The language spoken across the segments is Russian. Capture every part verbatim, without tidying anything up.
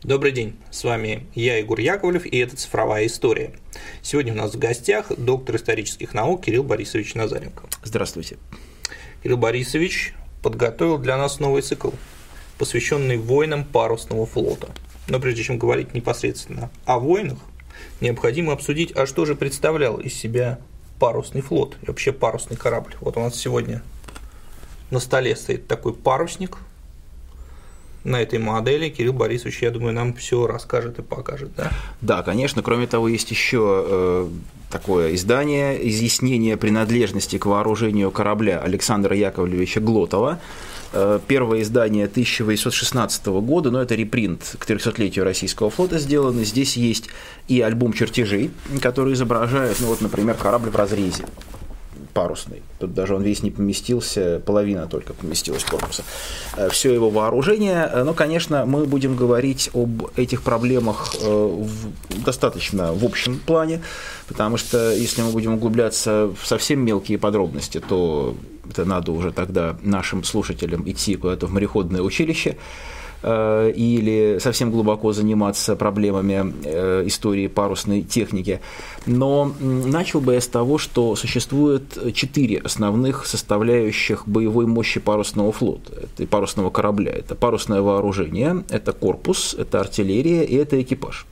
Добрый день, с вами я, Егор Яковлев, и это «Цифровая история». Сегодня у нас в гостях доктор исторических наук Кирилл Борисович Назаренко. Здравствуйте. Кирилл Борисович подготовил для нас новый цикл, посвященный войнам парусного флота. Но прежде чем говорить непосредственно о войнах, необходимо обсудить, а что же представлял из себя парусный флот и вообще парусный корабль. Вот у нас сегодня на столе стоит такой парусник. На этой модели Кирилл Борисович, я думаю, нам все расскажет и покажет, да? Да, конечно. Кроме того, есть еще э, такое издание «Изъяснение принадлежности к вооружению корабля» Александра Яковлевича Глотова. Э, первое издание тысяча восемьсот шестнадцатого года, но это репринт к трехсотлетию российского флота сделано. Здесь есть и альбом чертежей, который изображает, ну вот, например, корабль в разрезе. Парусный. Тут даже он весь не поместился, половина только поместилась корпуса. Все его вооружение. Но, конечно, мы будем говорить об этих проблемах в, достаточно в общем плане, потому что если мы будем углубляться в совсем мелкие подробности, то это надо уже тогда нашим слушателям идти куда-то в мореходное училище или совсем глубоко заниматься проблемами истории парусной техники. Но начал бы я с того, что существует четыре основных составляющих боевой мощи парусного флота, это парусного корабля. Это парусное вооружение, это корпус, это артиллерия и это экипаж.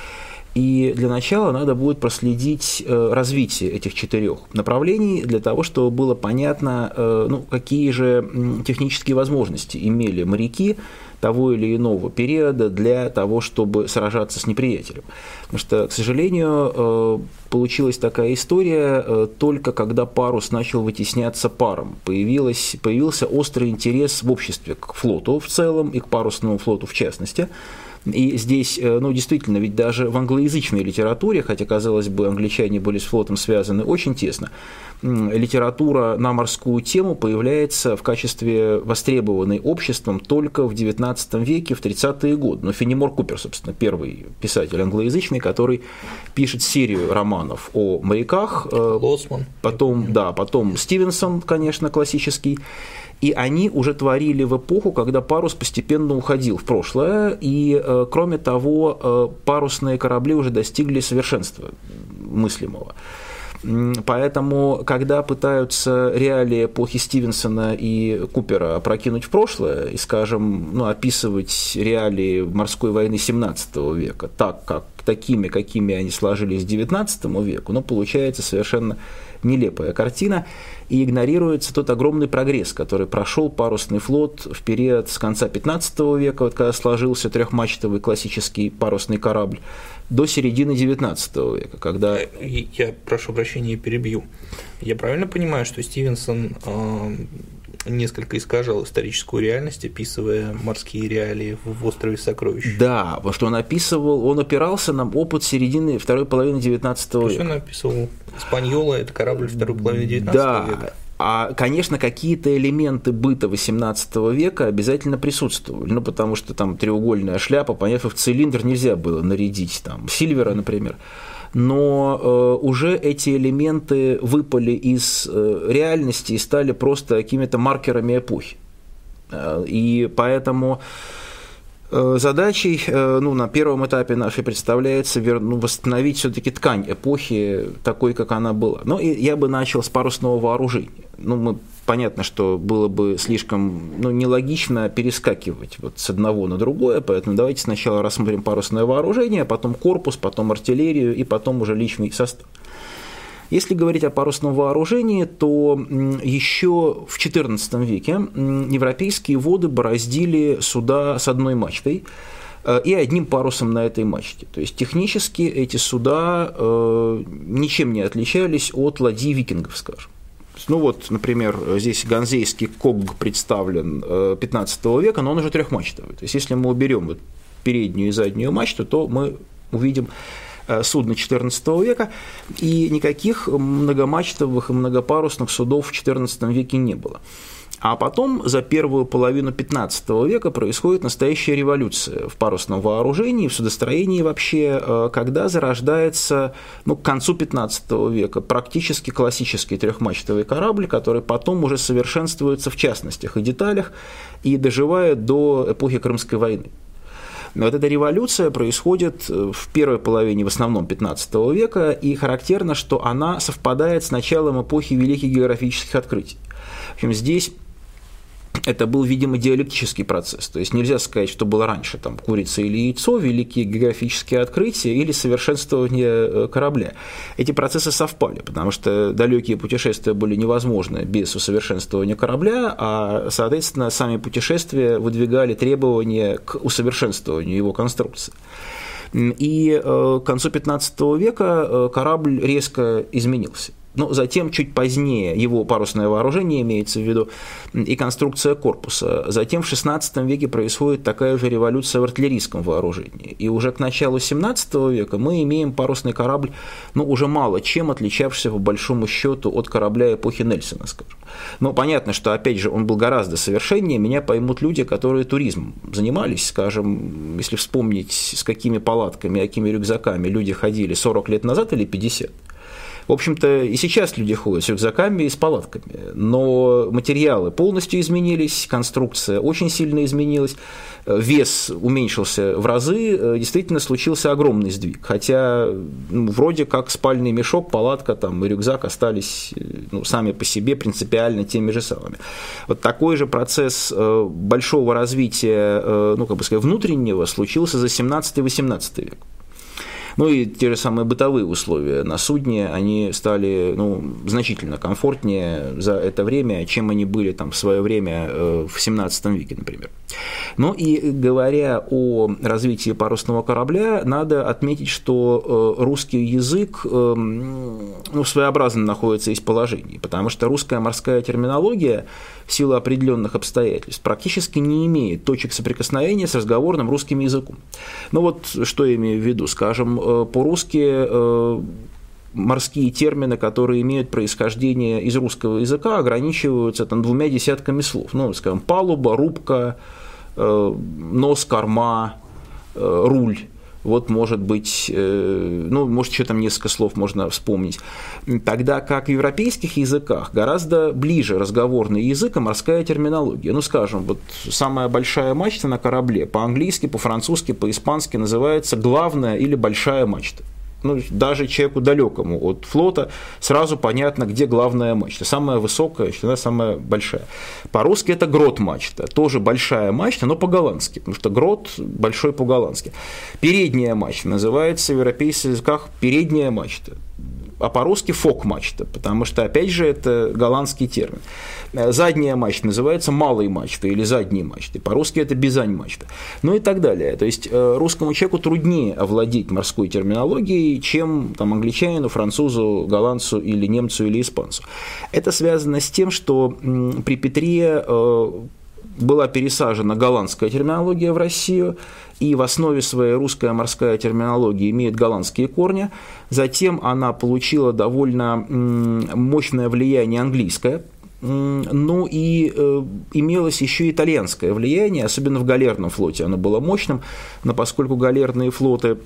И для начала надо будет проследить развитие этих четырех направлений для того, чтобы было понятно, ну, какие же технические возможности имели моряки того или иного периода для того, чтобы сражаться с неприятелем. Потому что, к сожалению, получилась такая история только когда парус начал вытесняться паром. Появилась, появился острый интерес в обществе к флоту в целом и к парусному флоту в частности. И здесь, ну, действительно, ведь даже в англоязычной литературе, хотя, казалось бы, англичане были с флотом связаны очень тесно, литература на морскую тему появляется в качестве востребованной обществом только в девятнадцатом веке, в тридцатые годы. Но Фенимор Купер, собственно, первый писатель англоязычный, который пишет серию романов о моряках. Лоцман. Потом, да, потом Стивенсон, конечно, классический. И они уже творили в эпоху, когда парус постепенно уходил в прошлое, и, кроме того, парусные корабли уже достигли совершенства мыслимого. Поэтому, когда пытаются реалии эпохи Стивенсона и Купера опрокинуть в прошлое и, скажем, ну, описывать реалии морской войны семнадцатого века так, как такими, какими они сложились к девятнадцатому веку, ну, получается совершенно нелепая картина, и игнорируется тот огромный прогресс, который прошел парусный флот в период с конца пятнадцатого века, вот когда сложился трехмачтовый классический парусный корабль, до середины девятнадцатого века, когда… Я, я прошу прощения, перебью. Я правильно понимаю, что Стивенсон э, несколько искажал историческую реальность, описывая морские реалии в «Острове сокровищ»? Да, потому что он описывал, он опирался на опыт середины, второй половины девятнадцатого века. То есть он описывал «Испаньола» – это корабль второй половины девятнадцатого века? Да. А, конечно, какие-то элементы быта восемнадцатого века обязательно присутствовали, ну, потому что там треугольная шляпа, понятно, в цилиндр нельзя было нарядить, там, Сильвера, например, но э, уже эти элементы выпали из э, реальности и стали просто какими-то маркерами эпохи. Э, и поэтому… Задачей, ну, на первом этапе нашей представляется ну, восстановить все-таки ткань эпохи такой, как она была. Ну, и я бы начал с парусного вооружения. Ну, мы, понятно, что было бы слишком ну, нелогично перескакивать вот с одного на другое, поэтому давайте сначала рассмотрим парусное вооружение, потом корпус, потом артиллерию и потом уже личный состав. Если говорить о парусном вооружении, то еще в четырнадцатом веке европейские воды бороздили суда с одной мачтой и одним парусом на этой мачте. То есть технически эти суда ничем не отличались от ладьи викингов, скажем. Ну вот, например, здесь ганзейский когг представлен пятнадцатого века, но он уже трехмачтовый. То есть если мы уберем вот переднюю и заднюю мачту, то мы увидим судно четырнадцатого века, и никаких многомачтовых и многопарусных судов в четырнадцатом веке не было. А потом, за первую половину пятнадцатого века, происходит настоящая революция в парусном вооружении, в судостроении вообще, когда зарождается, ну, к концу пятнадцатого века практически классический трехмачтовый корабль, который потом уже совершенствуется в частностях и деталях и доживает до эпохи Крымской войны. Вот эта революция происходит в первой половине, в основном, пятнадцатого века, и характерно, что она совпадает с началом эпохи великих географических открытий. В общем, здесь это был, видимо, диалектический процесс. То есть нельзя сказать, что было раньше, там, курица или яйцо, великие географические открытия или совершенствование корабля. Эти процессы совпали, потому что далекие путешествия были невозможны без усовершенствования корабля, а, соответственно, сами путешествия выдвигали требования к усовершенствованию его конструкции. И к концу пятнадцатого века корабль резко изменился. Но затем, чуть позднее, его парусное вооружение имеется в виду, и конструкция корпуса. Затем в шестнадцатом веке происходит такая же революция в артиллерийском вооружении. И уже к началу семнадцатого века мы имеем парусный корабль, ну, уже мало чем отличавшийся, по большому счету, от корабля эпохи Нельсона, скажем. Но понятно, что, опять же, он был гораздо совершеннее. Меня поймут люди, которые туризмом занимались, скажем, если вспомнить, с какими палатками, какими рюкзаками люди ходили сорок лет назад или пятьдесят. В общем-то, и сейчас люди ходят с рюкзаками и с палатками, но материалы полностью изменились, конструкция очень сильно изменилась, вес уменьшился в разы, действительно случился огромный сдвиг, хотя ну, вроде как спальный мешок, палатка там, и рюкзак остались ну, сами по себе принципиально теми же самыми. Вот такой же процесс большого развития, ну, как бы сказать, внутреннего случился за семнадцатый-восемнадцатый век. Ну и те же самые бытовые условия на судне, они стали ну, значительно комфортнее за это время, чем они были там, в свое время в семнадцатом веке, например. Ну и говоря о развитии парусного корабля, надо отметить, что русский язык ну, своеобразно находится из положений, потому что русская морская терминология в силу определенных обстоятельств практически не имеет точек соприкосновения с разговорным русским языком. Ну вот что я имею в виду, скажем, по-русски морские термины, которые имеют происхождение из русского языка, ограничиваются там, двумя десятками слов. Ну, скажем, палуба, рубка, нос, корма, руль. Вот, может быть, ну, может, еще там несколько слов можно вспомнить. Тогда как в европейских языках гораздо ближе разговорный язык и морская терминология. Ну, скажем, вот самая большая мачта на корабле по-английски, по-французски, по-испански называется главная или большая мачта. Ну, даже человеку далекому от флота сразу понятно, где главная мачта. Самая высокая, она самая большая. По-русски это грот-мачта, тоже большая мачта, но по-голландски, потому что грот большой по-голландски. Передняя мачта называется в европейских языках передняя мачта. А по-русски фок-мачта, потому что, опять же, это голландский термин. Задняя мачта называется малой мачтой или задней мачтой, по-русски это бизань-мачта, ну и так далее. То есть русскому человеку труднее овладеть морской терминологией, чем там, англичанину, французу, голландцу или немцу или испанцу. Это связано с тем, что при Петре была пересажена голландская терминология в Россию, и в основе своей русская морская терминология имеет голландские корни. Затем она получила довольно мощное влияние английское, ну и э, имелось еще итальянское влияние, особенно в галерном флоте оно было мощным, но поскольку галерные флоты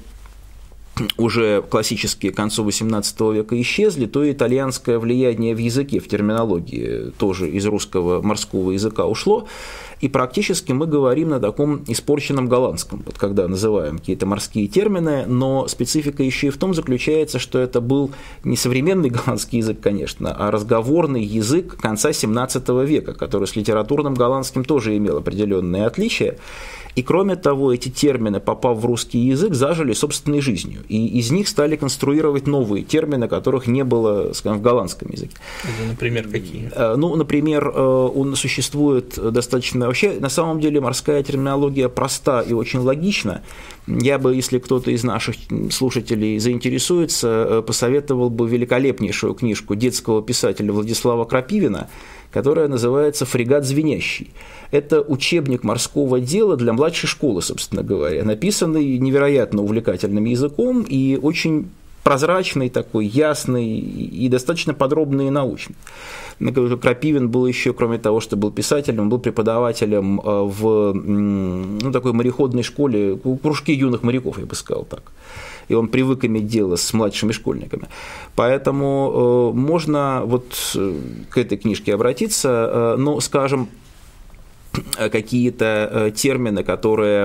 уже классические к концу восемнадцатого века исчезли, то итальянское влияние в языке, в терминологии тоже из русского морского языка ушло, и практически мы говорим на таком испорченном голландском, вот когда называем какие-то морские термины, но специфика еще и в том заключается, что это был не современный голландский язык, конечно, а разговорный язык конца семнадцатого века, который с литературным голландским тоже имел определенные отличия. И кроме того, эти термины, попав в русский язык, зажили собственной жизнью. И из них стали конструировать новые термины, которых не было, скажем, в голландском языке. Это, например, какие? Ну, например, он существует достаточно... Вообще, на самом деле, морская терминология проста и очень логична. Я бы, если кто-то из наших слушателей заинтересуется, посоветовал бы великолепнейшую книжку детского писателя Владислава Крапивина, которая называется «Фрегат звенящий». Это учебник морского дела для младшей школы, собственно говоря, написанный невероятно увлекательным языком и очень прозрачный такой, ясный и достаточно подробный и научный. Крапивин был еще, кроме того, что был писателем, он был преподавателем в ну, такой мореходной школе, в кружке юных моряков, я бы сказал так. И он привык иметь дело с младшими школьниками. Поэтому э, можно вот к этой книжке обратиться, э, но, скажем, какие-то термины, которые,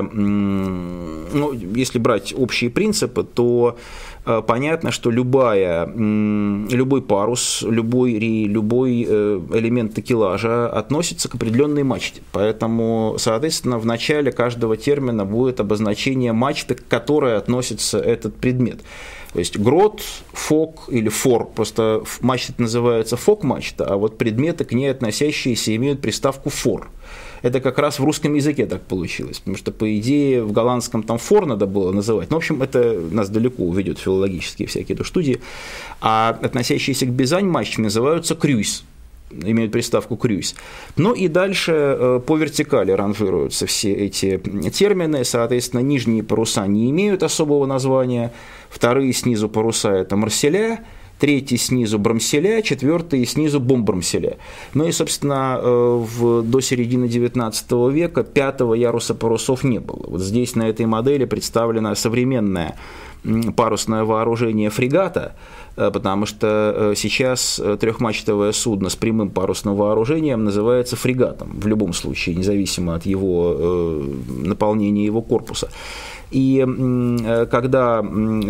ну, если брать общие принципы, то понятно, что любая, любой парус, любой рей, любой элемент такелажа относится к определенной мачте. Поэтому, соответственно, в начале каждого термина будет обозначение мачты, к которой относится этот предмет. То есть грот, фок или фор, просто мачта называется фок-мачта, а вот предметы, к ней относящиеся, имеют приставку фор. Это как раз в русском языке так получилось, потому что, по идее, в голландском там фор надо было называть. Ну, в общем, это нас далеко уведет филологические всякие студии. А относящиеся к бизань-мачте называются крюйс, имеют приставку крюйс. Ну и дальше по вертикали ранжируются все эти термины. Соответственно, нижние паруса не имеют особого названия, вторые снизу паруса – это марселя, третий снизу брамселя, четвертый снизу бомбрамселя. Ну и, собственно, в, до середины девятнадцатого века пятого яруса парусов не было. Вот здесь на этой модели представлено современное парусное вооружение фрегата, потому что сейчас трехмачтовое судно с прямым парусным вооружением называется фрегатом в любом случае, независимо от его наполнения его корпуса. И когда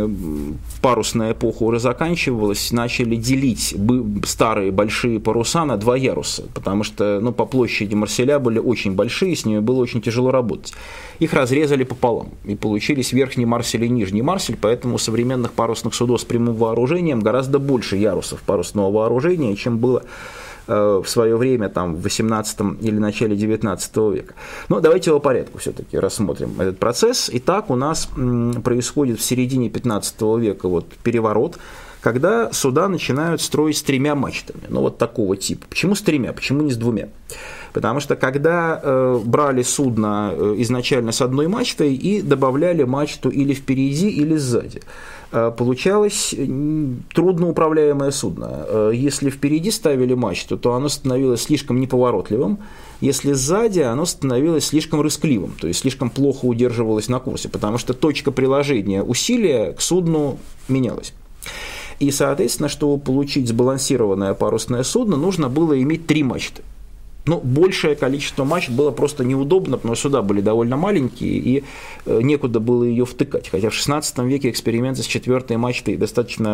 парусная эпоха уже заканчивалась, начали делить старые большие паруса на два яруса, потому что, ну, по площади марселя были очень большие, с ними было очень тяжело работать. Их разрезали пополам, и получились верхний марсель и нижний марсель, поэтому у современных парусных судов с прямым вооружением гораздо больше ярусов парусного вооружения, чем было в свое время, там, в восемнадцатом или начале девятнадцатого века. Но давайте по порядку все-таки рассмотрим этот процесс. Итак, у нас происходит в середине пятнадцатого века вот переворот, когда суда начинают строить с тремя мачтами, ну вот такого типа. Почему с тремя, почему не с двумя? Потому что когда э, брали судно изначально с одной мачтой и добавляли мачту или впереди, или сзади, э, получалось трудноуправляемое судно. Э, если впереди ставили мачту, то оно становилось слишком неповоротливым, если сзади, оно становилось слишком рыскливым, то есть слишком плохо удерживалось на курсе, потому что точка приложения усилия к судну менялась. И, соответственно, чтобы получить сбалансированное парусное судно, нужно было иметь три мачты. Но большее количество мачт было просто неудобно, потому что суда были довольно маленькие, и некуда было ее втыкать. Хотя в шестнадцатом веке эксперименты с четвертой мачтой достаточно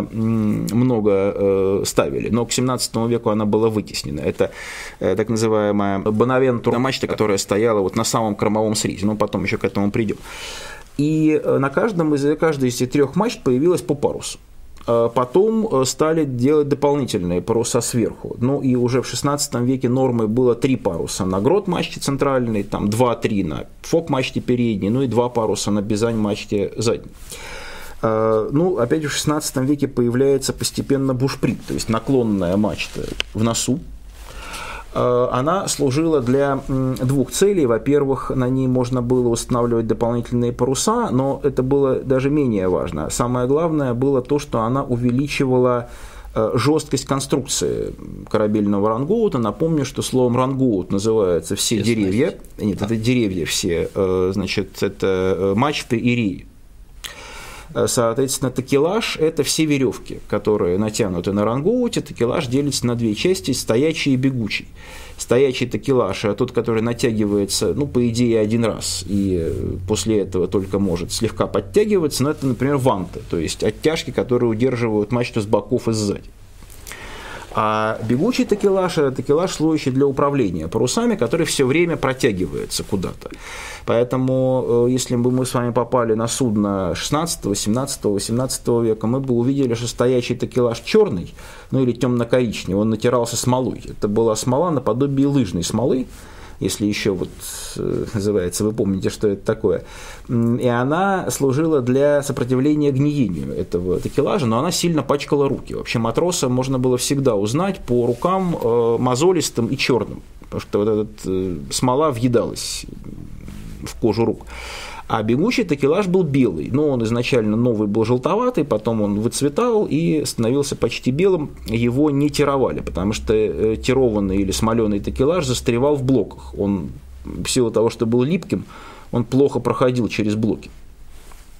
много ставили, но к семнадцатому веку она была вытеснена. Это так называемая Бонавентура мачта, которая стояла вот на самом кормовом срезе, но потом еще к этому придем. И на каждом из, каждой из этих трех мачт появилось по парусу. Потом стали делать дополнительные паруса сверху. Ну и уже в шестнадцатом веке нормой было три паруса на грот-мачте центральной, там два-три на фок-мачте передней, ну и два паруса на бизань-мачте задней. Ну, опять же, в шестнадцатом веке появляется постепенно бушприт, то есть наклонная мачта в носу. Она служила для двух целей. Во-первых, на ней можно было устанавливать дополнительные паруса, но это было даже менее важно. Самое главное было то, что она увеличивала жесткость конструкции корабельного рангоута. Напомню, что словом рангоут называются все Ясно. деревья. Нет, а. это деревья все, значит, это мачты и реи. Соответственно, такелаж – это все веревки, которые натянуты на рангоуте. Такелаж делится на две части – стоячий и бегучий. Стоячий такелаж – тот, который натягивается, ну, по идее, один раз, и после этого только может слегка подтягиваться, но это, например, ванты, то есть оттяжки, которые удерживают мачту с боков и сзади. А бегучий такелаж – это такелаж, служащий для управления парусами, который все время протягивается куда-то. Поэтому, если бы мы с вами попали на судно шестнадцатого, семнадцатого, восемнадцатого века, мы бы увидели, что стоячий такелаж черный, ну или темно-коричневый, он натирался смолой. Это была смола наподобие лыжной смолы, если еще вот называется, вы помните, что это такое. И она служила для сопротивления гниению этого такелажа, но она сильно пачкала руки. Вообще матроса можно было всегда узнать по рукам мозолистым и черным, потому что вот эта смола въедалась в кожу рук. А бегучий такелаж был белый, но он изначально новый был желтоватый, потом он выцветал и становился почти белым, его не тировали, потому что тированный или смоленый такелаж застревал в блоках, он в силу того, что был липким, он плохо проходил через блоки.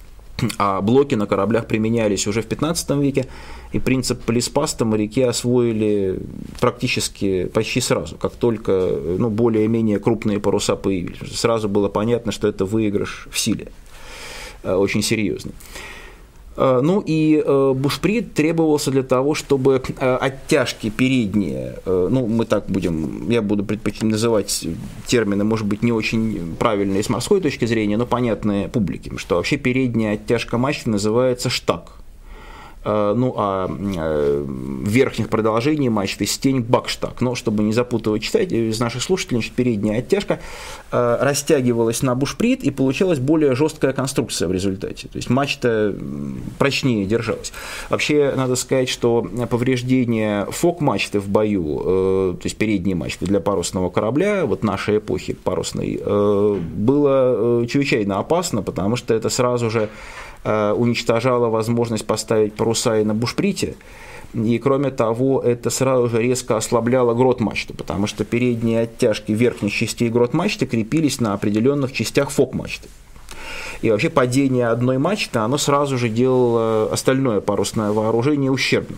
а блоки на кораблях применялись уже в пятнадцатом веке, и принцип полиспаста моряки освоили практически почти сразу, как только ну, более-менее крупные паруса появились. Сразу было понятно, что это выигрыш в силе, очень серьезный. Ну и бушприт требовался для того, чтобы оттяжки передние, ну мы так будем, я буду предпочитать называть термины, может быть, не очень правильные с морской точки зрения, но понятные публике, что вообще передняя оттяжка мачты называется штаг. Ну, а верхних продолжений мачты стень бакштаг. Но, чтобы не запутывать читать, из наших слушателей, значит, передняя оттяжка растягивалась на бушприт, и получалась более жесткая конструкция в результате. То есть мачта прочнее держалась. Вообще, надо сказать, что повреждение фок-мачты в бою, то есть передней мачты для парусного корабля, вот нашей эпохи парусной, было чрезвычайно опасно, потому что это сразу же уничтожала возможность поставить паруса и на бушприте, и кроме того, это сразу же резко ослабляло грот мачты, потому что передние оттяжки верхних частей грот мачты крепились на определенных частях фок мачты. И вообще падение одной мачты, оно сразу же делало остальное парусное вооружение ущербным.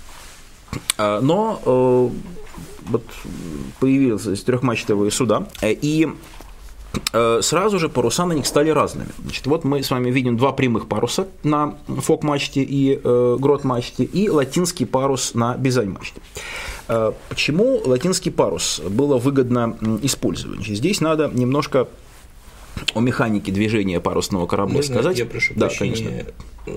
Но вот появились трехмачтовые суда, и сразу же паруса на них стали разными. Значит, вот мы с вами видим два прямых паруса на фок-мачте и э, грот-мачте, и латинский парус на бизань-мачте. Э, почему латинский парус было выгодно использовать? Здесь надо немножко о механике движения парусного корабля Можно сказать. Я прошу да, прощения. конечно.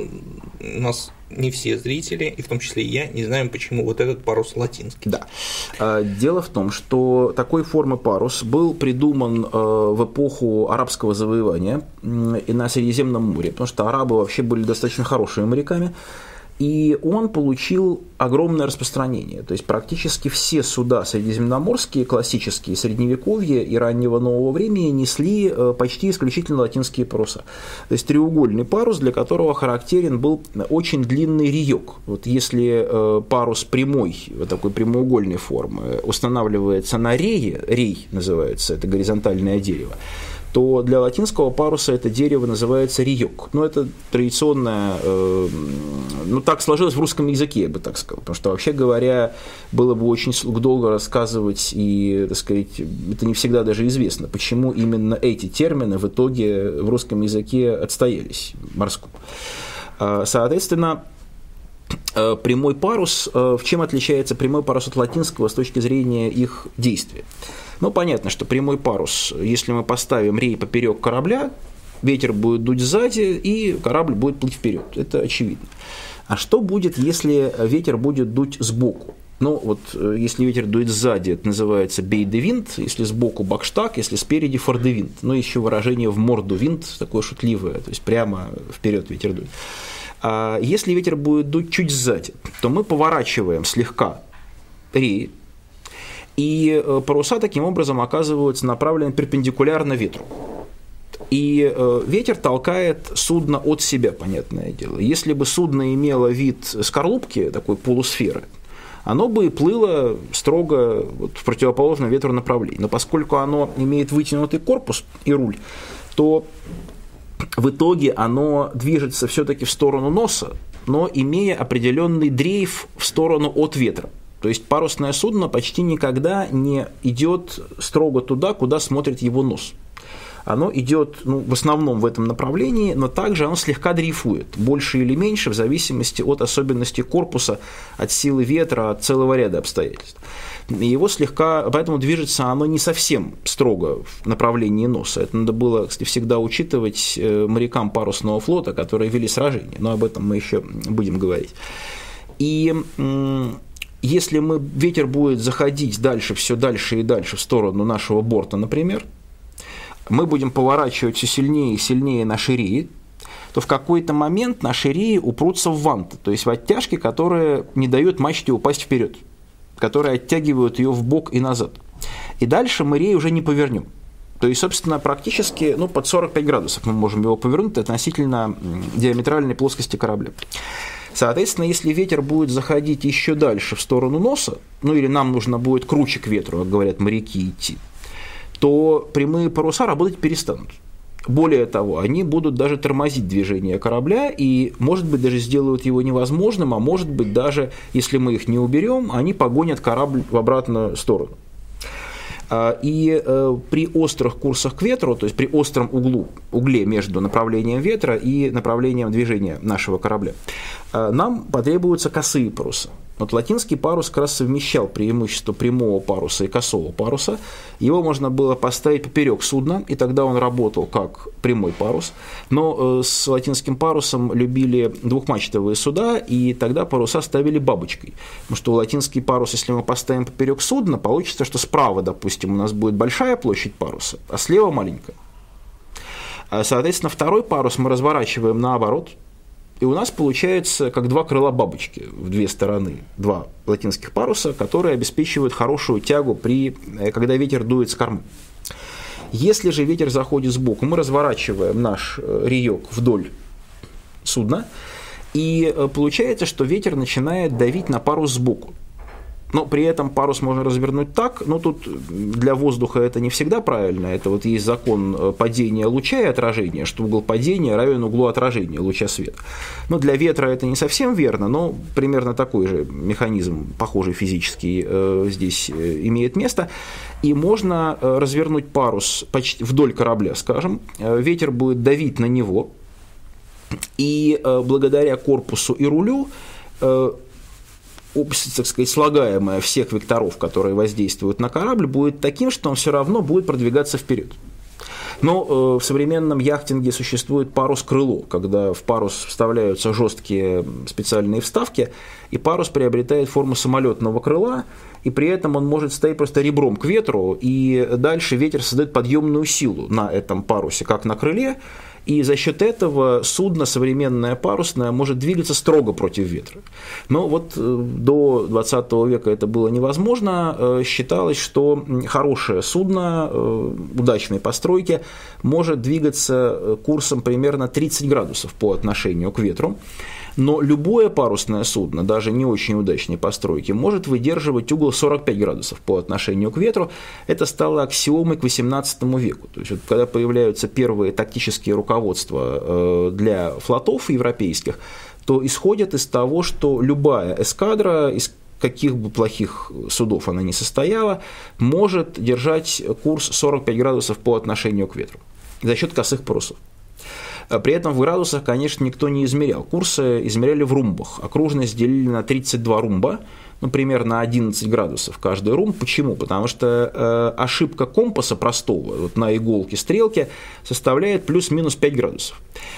У нас не все зрители, и в том числе и я, не знаем, почему вот этот парус латинский. Да. Дело в том, что такой формы парус был придуман в эпоху арабского завоевания и на Средиземном море, потому что арабы вообще были достаточно хорошими моряками, и он получил огромное распространение. То есть практически все суда средиземноморские, классические, средневековья и раннего нового времени несли почти исключительно латинские паруса. То есть треугольный парус, для которого характерен был очень длинный реек. Вот если парус прямой, вот такой прямоугольной формы, устанавливается на рее, рей называется, это горизонтальное дерево, то для латинского паруса это дерево называется риёк. Ну, это традиционное, э, ну, так сложилось в русском языке, я бы так сказал, потому что, вообще говоря, было бы очень долго рассказывать, и, так сказать, это не всегда даже известно, почему именно эти термины в итоге в русском языке отстоялись, морском. Соответственно, прямой парус, в чем отличается прямой парус от латинского с точки зрения их действия? Ну, понятно, что прямой парус, если мы поставим рей поперек корабля, ветер будет дуть сзади, и корабль будет плыть вперед. Это очевидно. А что будет, если ветер будет дуть сбоку? Ну, вот если ветер дует сзади, это называется бей-де-винд, если сбоку бакштаг, если спереди фор-де-винд. Ну, еще выражение в морду винт, такое шутливое, то есть прямо вперед ветер дует. А если ветер будет дуть чуть сзади, то мы поворачиваем слегка рей, и паруса таким образом оказываются направлены перпендикулярно ветру. И ветер толкает судно от себя, понятное дело. Если бы судно имело вид скорлупки, такой полусферы, оно бы и плыло строго вот в противоположном ветру направлении. Но поскольку оно имеет вытянутый корпус и руль, то в итоге оно движется все-таки в сторону носа, но имея определенный дрейф в сторону от ветра. То есть парусное судно почти никогда не идет строго туда, куда смотрит его нос. Оно идет ну, в основном в этом направлении, но также оно слегка дрейфует, больше или меньше, в зависимости от особенностей корпуса, от силы ветра, от целого ряда обстоятельств. И его слегка, поэтому движется оно не совсем строго в направлении носа. Это надо было, кстати, всегда учитывать морякам парусного флота, которые вели сражения, но об этом мы еще будем говорить. И если мы, ветер будет заходить дальше, все дальше и дальше в сторону нашего борта, например, мы будем поворачивать все сильнее и сильнее наши реи, то в какой-то момент наши реи упрутся в ванты, то есть в оттяжки, которые не дают мачте упасть вперед, которые оттягивают ее в бок и назад. И дальше мы рей уже не повернем. То есть, собственно, практически ну, под сорок пять градусов мы можем его повернуть относительно диаметральной плоскости корабля. Соответственно, если ветер будет заходить еще дальше в сторону носа, ну или нам нужно будет круче к ветру, как говорят моряки, идти, то прямые паруса работать перестанут. Более того, они будут даже тормозить движение корабля и, может быть, даже сделают его невозможным, а может быть, даже если мы их не уберем, они погонят корабль в обратную сторону. И при острых курсах к ветру, то есть при остром углу, угле между направлением ветра и направлением движения нашего корабля, нам потребуются косые паруса. Вот латинский парус как раз совмещал преимущество прямого паруса и косого паруса. Его можно было поставить поперек судна, и тогда он работал как прямой парус. Но с латинским парусом любили двухмачтовые суда, и тогда паруса ставили бабочкой. Потому что латинский парус, если мы поставим поперек судна, получится, что справа, допустим, у нас будет большая площадь паруса, а слева маленькая. Соответственно, второй парус мы разворачиваем наоборот. И у нас получается как два крыла бабочки в две стороны, два латинских паруса, которые обеспечивают хорошую тягу, при, когда ветер дует с кормы. Если же ветер заходит сбоку, мы разворачиваем наш реек вдоль судна, и получается, что ветер начинает давить на парус сбоку. Но при этом парус можно развернуть так, но тут для воздуха это не всегда правильно, это вот есть закон падения луча и отражения, что угол падения равен углу отражения луча света. Но для ветра это не совсем верно, но примерно такой же механизм, похожий физический, здесь имеет место. И можно развернуть парус почти вдоль корабля, скажем, ветер будет давить на него, и благодаря корпусу и рулю так сказать, слагаемое всех векторов, которые воздействуют на корабль, будет таким, что он все равно будет продвигаться вперед. Но э, в современном яхтинге существует парус-крыло, когда в парус вставляются жесткие специальные вставки, и парус приобретает форму самолетного крыла, и при этом он может стоять просто ребром к ветру, и дальше ветер создает подъемную силу на этом парусе, как на крыле, и за счет этого судно современное парусное может двигаться строго против ветра. Но вот до двадцатого века это было невозможно. Считалось, что хорошее судно удачной постройки может двигаться курсом примерно тридцать градусов по отношению к ветру. Но любое парусное судно, даже не очень удачной постройки, может выдерживать угол сорок пять градусов по отношению к ветру. Это стало аксиомой к восемнадцатому веку. То есть, вот, когда появляются первые тактические руководства для флотов европейских, то исходят из того, что любая эскадра, из каких бы плохих судов она ни состояла, может держать курс сорок пять градусов по отношению к ветру за счет косых парусов. При этом в градусах, конечно, никто не измерял. Курсы измеряли в румбах. Окружность делили на тридцать два румба, ну, примерно одиннадцать градусов каждый румб. Почему? Потому что э, ошибка компаса простого вот на иголке стрелки составляет плюс-минус пять градусов.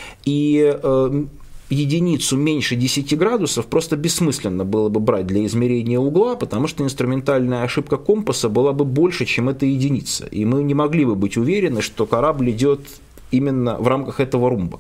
И э, единицу меньше десяти градусов просто бессмысленно было бы брать для измерения угла, потому что инструментальная ошибка компаса была бы больше, чем эта единица. И мы не могли бы быть уверены, что корабль идет именно в рамках этого румба.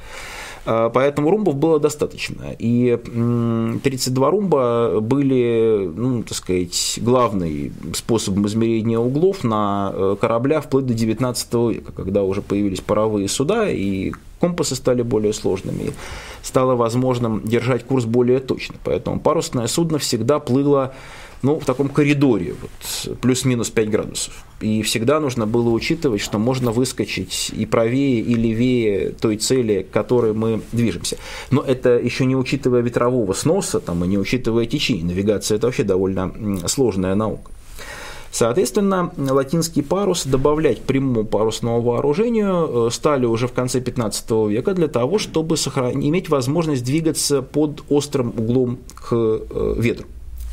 Поэтому румбов было достаточно. И тридцать два румба были, ну, так сказать, главным способом измерения углов на корабля вплоть до девятнадцатого века, когда уже появились паровые суда, и компасы стали более сложными, и стало возможным держать курс более точно. Поэтому парусное судно всегда плыло, ну, в таком коридоре, вот, плюс-минус пять градусов. И всегда нужно было учитывать, что можно выскочить и правее, и левее той цели, к которой мы движемся. Но это еще не учитывая ветрового сноса, там, и не учитывая течение. Навигация – это вообще довольно сложная наука. Соответственно, латинский парус добавлять к прямому парусному вооружению стали уже в конце пятнадцатого века для того, чтобы сохранить, иметь возможность двигаться под острым углом к ветру.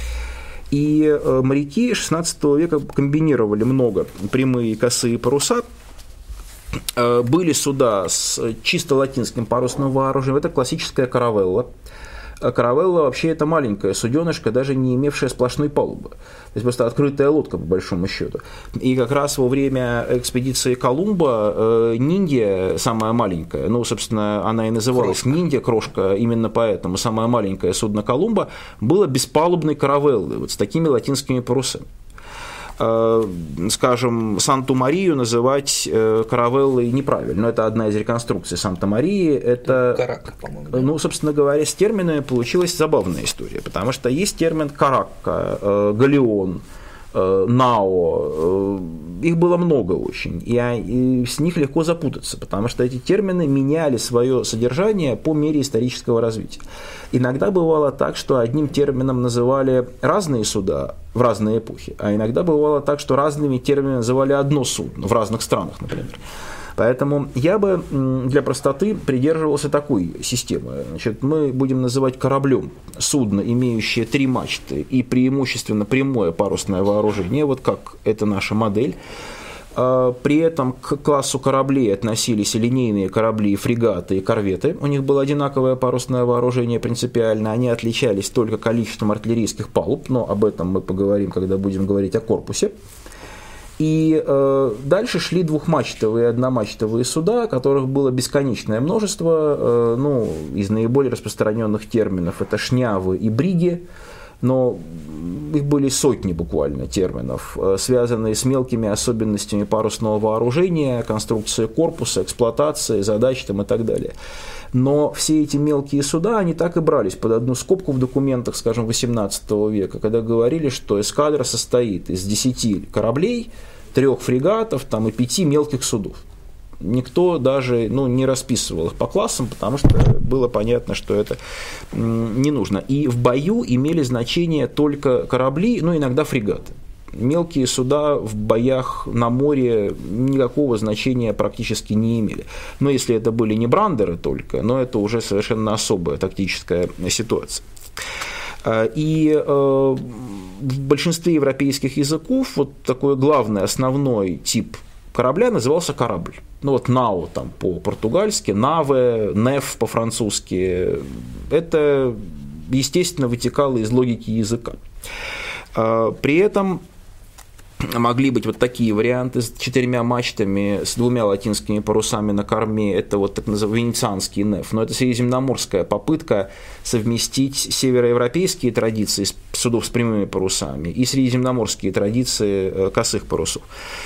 И моряки шестнадцатого века комбинировали много прямые и косые паруса. Были суда с чисто латинским парусным вооружением. Это классическая каравелла. Каравелла вообще это маленькая суденышка, даже не имевшая сплошной палубы. То есть просто открытая лодка, по большому счету. И как раз во время экспедиции Колумба э, Ниндия, самая маленькая, ну, собственно, она и называлась крошка. Ниндия, крошка, именно поэтому самое маленькое судно Колумба было беспалубной каравеллой, вот с такими латинскими парусами. Скажем, Санту-Марию называть каравеллой неправильно, но это одна из реконструкций Санта-Марии. Это, каракка, по-моему. Да? Ну, собственно говоря, с терминами получилась забавная история, потому что есть термин каракка, галеон, нао, их было много очень, и, и с них легко запутаться, потому что эти термины меняли свое содержание по мере исторического развития. Иногда бывало так, что одним термином называли разные суда в разные эпохи, а иногда бывало так, что разными терминами называли одно судно в разных странах, например. Поэтому я бы для простоты придерживался такой системы. Значит, мы будем называть кораблем судно, имеющее три мачты и преимущественно прямое парусное вооружение, вот как это наша модель. При этом к классу кораблей относились и линейные корабли, и фрегаты, и корветы. У них было одинаковое парусное вооружение принципиально. Они отличались только количеством артиллерийских палуб, но об этом мы поговорим, когда будем говорить о корпусе. И э, дальше шли двухмачтовые и одномачтовые суда, которых было бесконечное множество. Э, ну, из наиболее распространенных терминов это шнявы и бриги, но их были сотни буквально терминов, э, связанные с мелкими особенностями парусного вооружения, конструкции корпуса, эксплуатации, задач там, и так далее. Но все эти мелкие суда, они так и брались под одну скобку в документах, скажем, восемнадцатого века, когда говорили, что эскадра состоит из десяти кораблей, трех фрегатов там, и пяти мелких судов. Никто даже ну, не расписывал их по классам, потому что было понятно, что это не нужно. И в бою имели значение только корабли, ну иногда фрегаты. Мелкие суда в боях на море никакого значения практически не имели. Но если это были не брандеры только, но это уже совершенно особая тактическая ситуация. И э, в большинстве европейских языков вот такой главный, основной тип корабля назывался корабль. Ну вот нау там по-португальски, наве, неф по-французски. Это, естественно, вытекало из логики языка. При этом могли быть вот такие варианты с четырьмя мачтами, с двумя латинскими парусами на корме, это вот так называемый венецианский неф, но это средиземноморская попытка совместить североевропейские традиции судов с прямыми парусами и средиземноморские традиции косых парусов.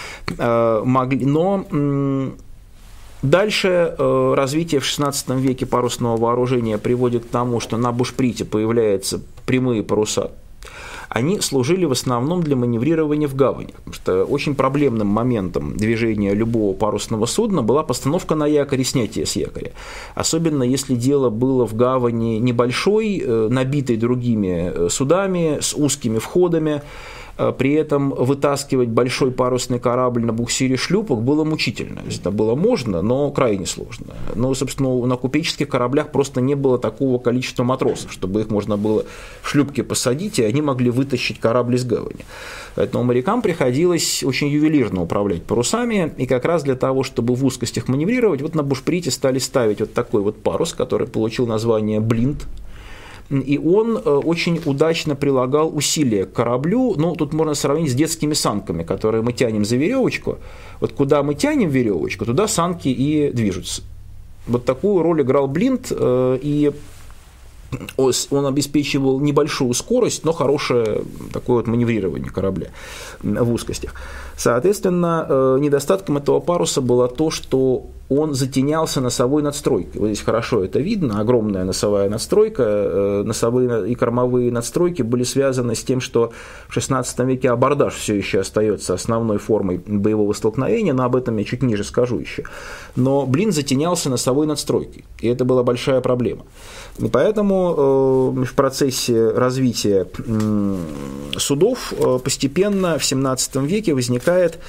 Но дальше развитие в шестнадцатом веке парусного вооружения приводит к тому, что на бушприте появляются прямые паруса. Они служили в основном для маневрирования в гавани, потому что очень проблемным моментом движения любого парусного судна была постановка на якорь и снятие с якоря. Особенно если дело было в гавани небольшой, набитой другими судами, с узкими входами. При этом вытаскивать большой парусный корабль на буксире шлюпок было мучительно. Это было можно, но крайне сложно. Но, собственно, на купеческих кораблях просто не было такого количества матросов, чтобы их можно было в шлюпки посадить, и они могли вытащить корабль из гавани. Поэтому морякам приходилось очень ювелирно управлять парусами, и как раз для того, чтобы в узкостях маневрировать, вот на бушприте стали ставить вот такой вот парус, который получил название блинт. И он очень удачно прилагал усилия к кораблю. Ну, тут можно сравнить с детскими санками, которые мы тянем за веревочку. Вот куда мы тянем веревочку, туда санки и движутся. Вот такую роль играл блинт, и он обеспечивал небольшую скорость, но хорошее такое вот маневрирование корабля в узкостях. Соответственно, недостатком этого паруса было то, что он затенялся носовой надстройкой. Вот здесь хорошо это видно, огромная носовая надстройка. Носовые и кормовые надстройки были связаны с тем, что в шестнадцатом веке абордаж все еще остается основной формой боевого столкновения, но об этом я чуть ниже скажу еще. Но блин затенялся носовой надстройкой, и это была большая проблема. И поэтому в процессе развития судов постепенно в семнадцатом веке возникает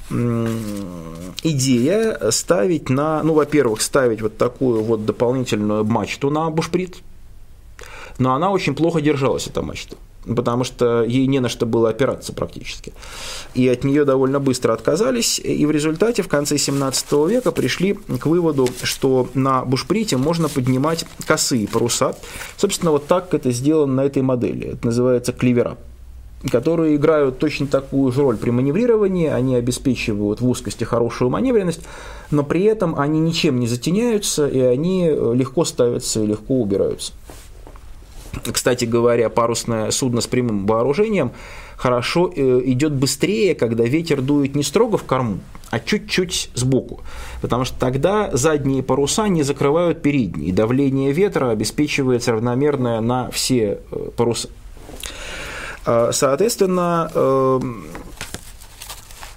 идея ставить на, ну, во-первых, ставить вот такую вот дополнительную мачту на бушприт, но она очень плохо держалась, эта мачта, потому что ей не на что было опираться практически. И от нее довольно быстро отказались, и в результате в конце семнадцатого века пришли к выводу, что на бушприте можно поднимать косые паруса. Собственно, вот так это сделано на этой модели. Это называется кливера, которые играют точно такую же роль при маневрировании, они обеспечивают в узкости хорошую маневренность, но при этом они ничем не затеняются, и они легко ставятся и легко убираются. Кстати говоря, парусное судно с прямым вооружением хорошо идет быстрее, когда ветер дует не строго в корму, а чуть-чуть сбоку, потому что тогда задние паруса не закрывают передние, и давление ветра обеспечивается равномерное на все паруса. Соответственно,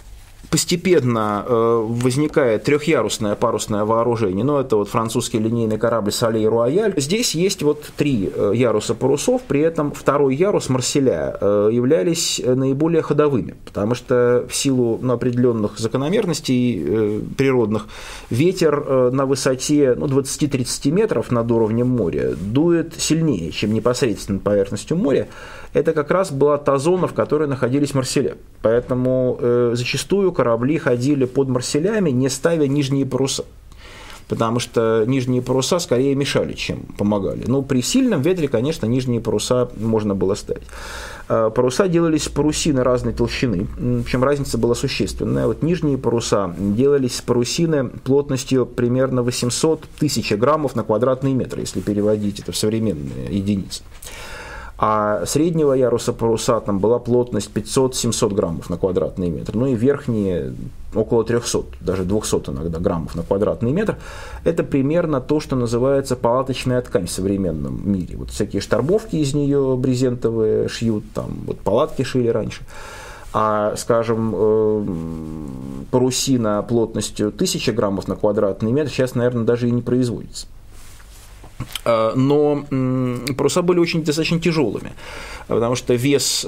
постепенно возникает трехярусное парусное вооружение. Ну, это вот французский линейный корабль «Солей Руаяль». Здесь есть вот три яруса парусов, при этом второй ярус «Марселя» являлись наиболее ходовыми, потому что в силу ну, определенных закономерностей природных ветер на высоте ну, двадцать-тридцать метров над уровнем моря дует сильнее, чем непосредственно над поверхностью моря. Это как раз была та зона, в которой находились «Марселя». Поэтому э, зачастую корабли ходили под «Марселями», не ставя нижние паруса. Потому что нижние паруса скорее мешали, чем помогали. Но при сильном ветре, конечно, нижние паруса можно было ставить. Паруса делались с парусины разной толщины, причем разница была существенная. Вот нижние паруса делались с парусины плотностью примерно восемьсот тысяч граммов на квадратный метр, если переводить это в современные единицы. А среднего яруса паруса там была плотность пятьсот-семьсот граммов на квадратный метр. Ну и верхние около трехсот, даже двухсот иногда граммов на квадратный метр. Это примерно то, что называется палаточная ткань в современном мире. Вот всякие штормовки из нее брезентовые шьют, там вот палатки шили раньше. А, скажем, парусина плотностью тысяча граммов на квадратный метр сейчас, наверное, даже и не производится. Но паруса были очень достаточно тяжелыми, потому что вес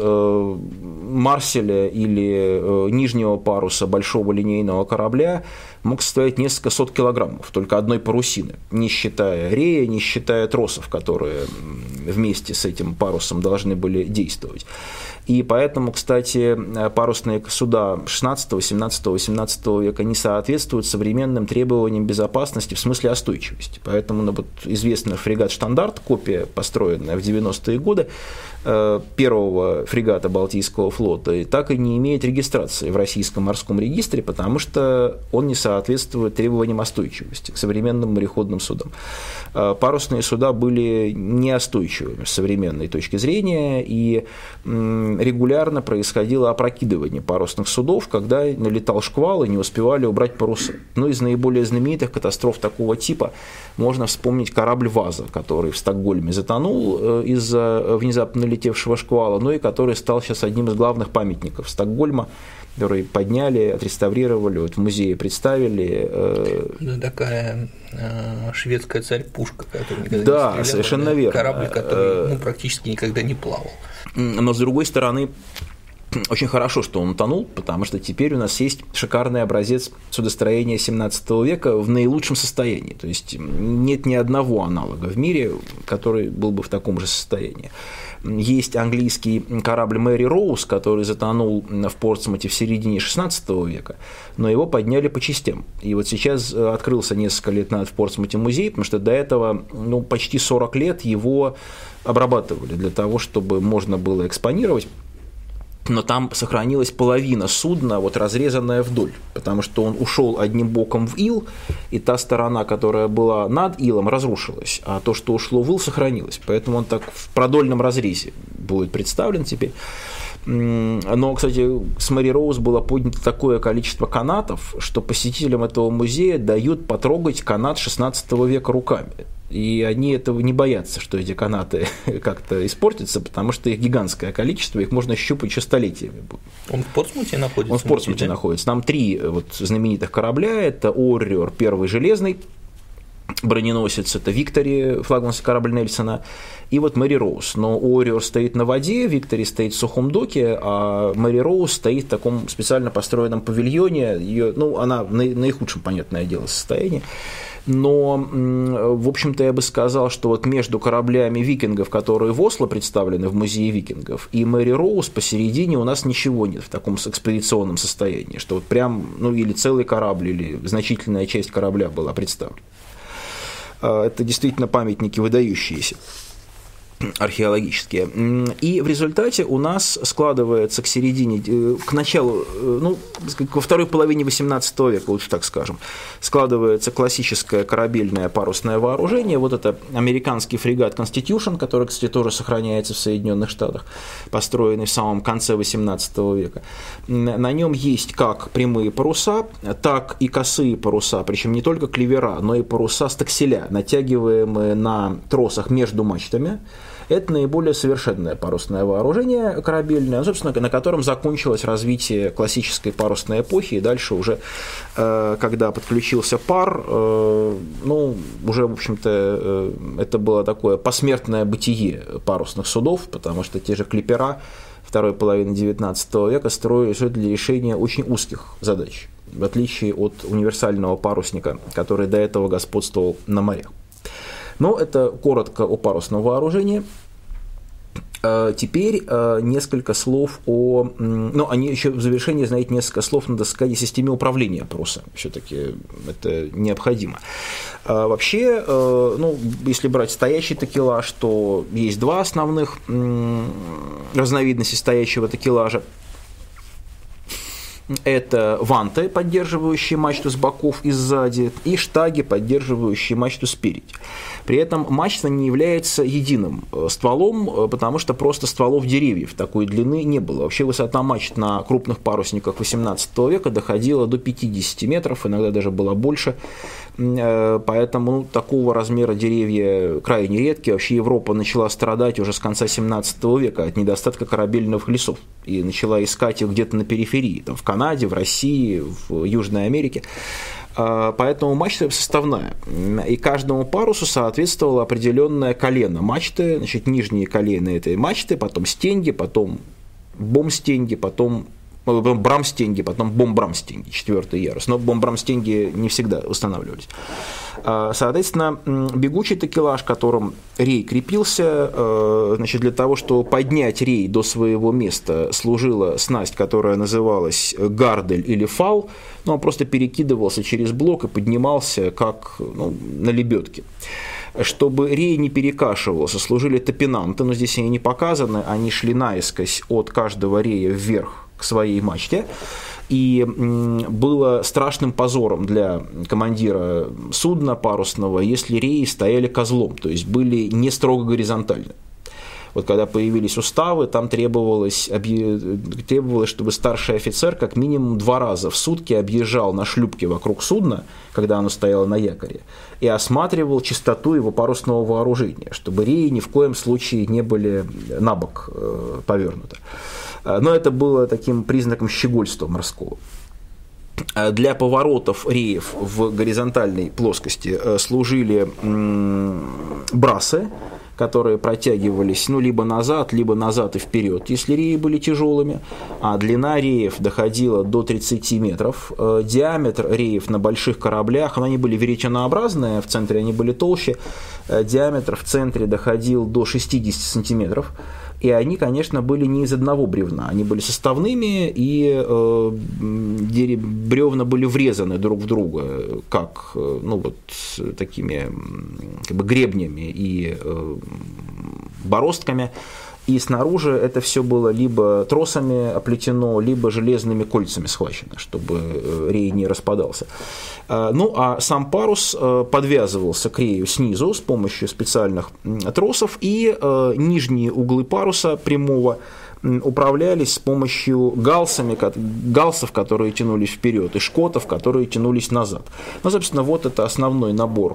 Марселя или нижнего паруса большого линейного корабля мог составить несколько сот килограммов, только одной парусины, не считая рея, не считая тросов, которые вместе с этим парусом должны были действовать. И поэтому, кстати, парусные суда шестнадцатого, семнадцатого, восемнадцатого века не соответствуют современным требованиям безопасности в смысле остойчивости. Поэтому ну, вот известный фрегат «Штандарт», копия, построенная в девяностые годы, первого фрегата Балтийского флота, и так и не имеет регистрации в российском морском регистре, потому что он не соответствует требованиям остойчивости к современным мореходным судам. Парусные суда были неостойчивыми с современной точки зрения, и регулярно происходило опрокидывание парусных судов, когда налетал шквал и не успевали убрать паруса. Ну, из наиболее знаменитых катастроф такого типа можно вспомнить корабль «Ваза», который в Стокгольме затонул из-за внезапно налетевшего шквала, но и который стал сейчас одним из главных памятников Стокгольма, который подняли, отреставрировали, вот в музее представили. Да, такая э, шведская царь-пушка, которая никогда да, не стреляла. Совершенно Да, верно. Корабль, который ну, практически никогда не плавал. Но, с другой стороны, очень хорошо, что он утонул, потому что теперь у нас есть шикарный образец судостроения семнадцатого века в наилучшем состоянии. То есть нет ни одного аналога в мире, который был бы в таком же состоянии. Есть английский корабль «Мэри Роуз», который затонул в Портсмуте в середине шестнадцатого века, но его подняли по частям. И вот сейчас открылся несколько лет назад в Портсмуте музей, потому что до этого ну, почти сорок лет его обрабатывали для того, чтобы можно было экспонировать. Но там сохранилась половина судна, вот разрезанная вдоль, потому что он ушел одним боком в ил, и та сторона, которая была над илом, разрушилась, а то, что ушло в ил, сохранилось. Поэтому он так в продольном разрезе будет представлен теперь. Но, кстати, с Мэри Роуз было поднято такое количество канатов, что посетителям этого музея дают потрогать канат шестнадцатого века руками. И они этого не боятся, что эти канаты как-то испортятся, потому что их гигантское количество, их можно щупать еще столетиями. Он в Портсмуте находится? Он в Портсмуте находится. Там три вот знаменитых корабля. Это Уорриор, первый железный броненосец, это Виктори, флагманский корабль Нельсона, и вот Мэри Роуз. Но Уорриор стоит на воде, Виктори стоит в сухом доке, а Мэри Роуз стоит в таком специально построенном павильоне. Ее, ну, она в наихудшем, понятное дело, состоянии. Но, в общем-то, я бы сказал, что вот между кораблями викингов, которые в Осло представлены в музее викингов, и Мэри Роуз посередине у нас ничего нет в таком экспедиционном состоянии, что вот прям, ну, или целый корабль, или значительная часть корабля была представлена. Это действительно памятники выдающиеся, археологические. И в результате у нас складывается к середине, к началу, ну, во второй половине восемнадцатого века, лучше так скажем, складывается классическое корабельное парусное вооружение. Вот это американский фрегат Constitution, который, кстати, тоже сохраняется в Соединенных Штатах, построенный в самом конце восемнадцатого века. На нем есть как прямые паруса, так и косые паруса, причем не только клевера, но и паруса стакселя, натягиваемые на тросах между мачтами. Это наиболее совершенное парусное вооружение корабельное, собственно, на котором закончилось развитие классической парусной эпохи, и дальше уже, когда подключился пар, ну, уже, в общем-то, это было такое посмертное бытие парусных судов, потому что те же клипера второй половины девятнадцатого века строились для решения очень узких задач, в отличие от универсального парусника, который до этого господствовал на морях. Но это коротко о парусном вооружении. Теперь несколько слов о... Ну, они еще в завершении, знаете, несколько слов, надо сказать, о системе управления парусами. Все-таки это необходимо. Вообще, ну, если брать стоящий такелаж, то есть два основных разновидности стоящего такелажа. Это ванты, поддерживающие мачту с боков и сзади, и штаги, поддерживающие мачту спереди. При этом мачта не является единым стволом, потому что просто стволов деревьев такой длины не было. Вообще высота мачт на крупных парусниках восемнадцатого века доходила до пятидесяти метров, иногда даже была больше. Поэтому ну, такого размера деревья крайне редкие. Вообще Европа начала страдать уже с конца семнадцатого века от недостатка корабельных лесов и начала искать их где-то на периферии, там, в Канаде, в России, в Южной Америке. Поэтому мачта составная, и каждому парусу соответствовало определенное колено мачты, значит, нижние колена этой мачты, потом стенги, потом бомстенги, потом брамстенги, потом бомбрамстенги, четвертый ярус. Но бомбрамстенги не всегда устанавливались. Соответственно, бегучий такелаж, которым рей крепился, значит, для того, чтобы поднять рей до своего места, служила снасть, которая называлась гардель или фал. Ну, он просто перекидывался через блок и поднимался, как ну, на лебедке. Чтобы рей не перекашивался, служили топинанты, но здесь они не показаны, они шли наискось от каждого рея вверх к своей мачте. И было страшным позором для командира судна парусного, если реи стояли козлом, то есть были не строго горизонтально. Вот когда появились уставы, там требовалось, требовалось, чтобы старший офицер как минимум два раза в сутки объезжал на шлюпке вокруг судна, когда оно стояло на якоре, и осматривал чистоту его парусного вооружения, чтобы реи ни в коем случае не были на бок повернуты. Но это было таким признаком щегольства морского. Для поворотов реев в горизонтальной плоскости служили брасы, которые протягивались ну, либо назад, либо назад и вперед, если реи были тяжелыми, а длина реев доходила до тридцати метров. Диаметр реев на больших кораблях, они были веретенообразные, в центре они были толще, диаметр в центре доходил до шестидесяти сантиметров. И они, конечно, были не из одного бревна, они были составными, и э, бревна были врезаны друг в друга, как ну, вот, такими как бы, гребнями и э, бороздками. И снаружи это все было либо тросами оплетено, либо железными кольцами схвачено, чтобы рей не распадался. Ну, а сам парус подвязывался к рею снизу с помощью специальных тросов, и нижние углы паруса прямого управлялись с помощью галсами, галсов, которые тянулись вперед, и шкотов, которые тянулись назад. Ну, собственно, вот это основной набор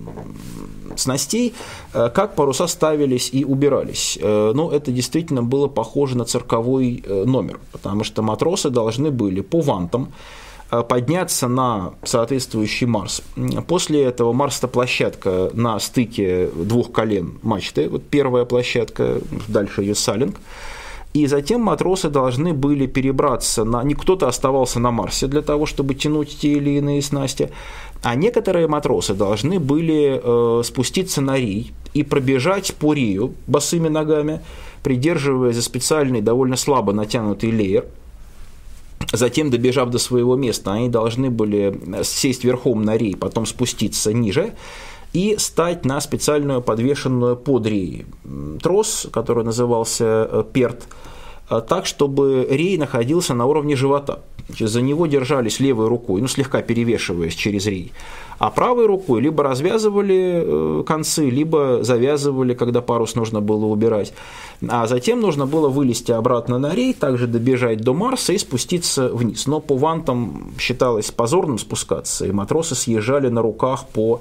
снастей, как паруса ставились и убирались. Ну, это действительно было похоже на цирковой номер, потому что матросы должны были по вантам подняться на соответствующий марс. После этого марс-площадка на стыке двух колен мачты, вот первая площадка, дальше ее салинг. И затем матросы должны были перебраться на... Не кто-то оставался на Марсе для того, чтобы тянуть те или иные снасти, а некоторые матросы должны были э, спуститься на рей и пробежать по рею босыми ногами, придерживая за специальный довольно слабо натянутый леер. Затем, добежав до своего места, они должны были сесть верхом на рей, потом спуститься ниже и стать на специальную подвешенную под рей трос, который назывался перт, так, чтобы рей находился на уровне живота. Значит, за него держались левой рукой, ну, слегка перевешиваясь через рей, а правой рукой либо развязывали концы, либо завязывали, когда парус нужно было убирать. А затем нужно было вылезти обратно на рей, также добежать до Марса и спуститься вниз. Но по вантам считалось позорным спускаться, и матросы съезжали на руках по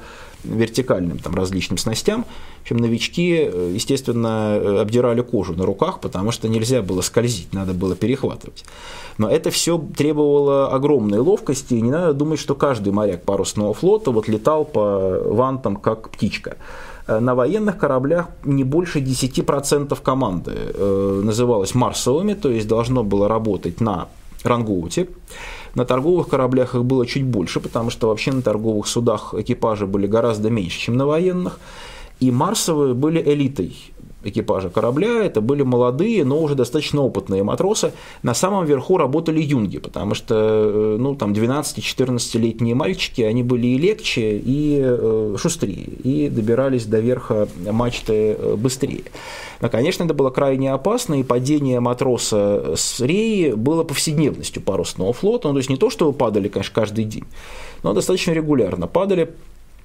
вертикальным там, различным снастям. В общем, новички, естественно, обдирали кожу на руках, потому что нельзя было скользить, надо было перехватывать. Но это все требовало огромной ловкости, и не надо думать, что каждый моряк парусного флота вот летал по вантам как птичка. На военных кораблях не больше десять процентов команды э, называлось марсовыми, то есть должно было работать на рангоуте. На торговых кораблях их было чуть больше, потому что вообще на торговых судах экипажи были гораздо меньше, чем на военных. И марсовые были элитой экипажа корабля, это были молодые, но уже достаточно опытные матросы. На самом верху работали юнги, потому что ну, там двенадцати-четырнадцатилетние мальчики, они были и легче, и э, шустрее, и добирались до верха мачты быстрее. Но, конечно, это было крайне опасно, и падение матроса с реи было повседневностью парусного флота. Ну, то есть не то, что вы падали, конечно, каждый день, но достаточно регулярно падали.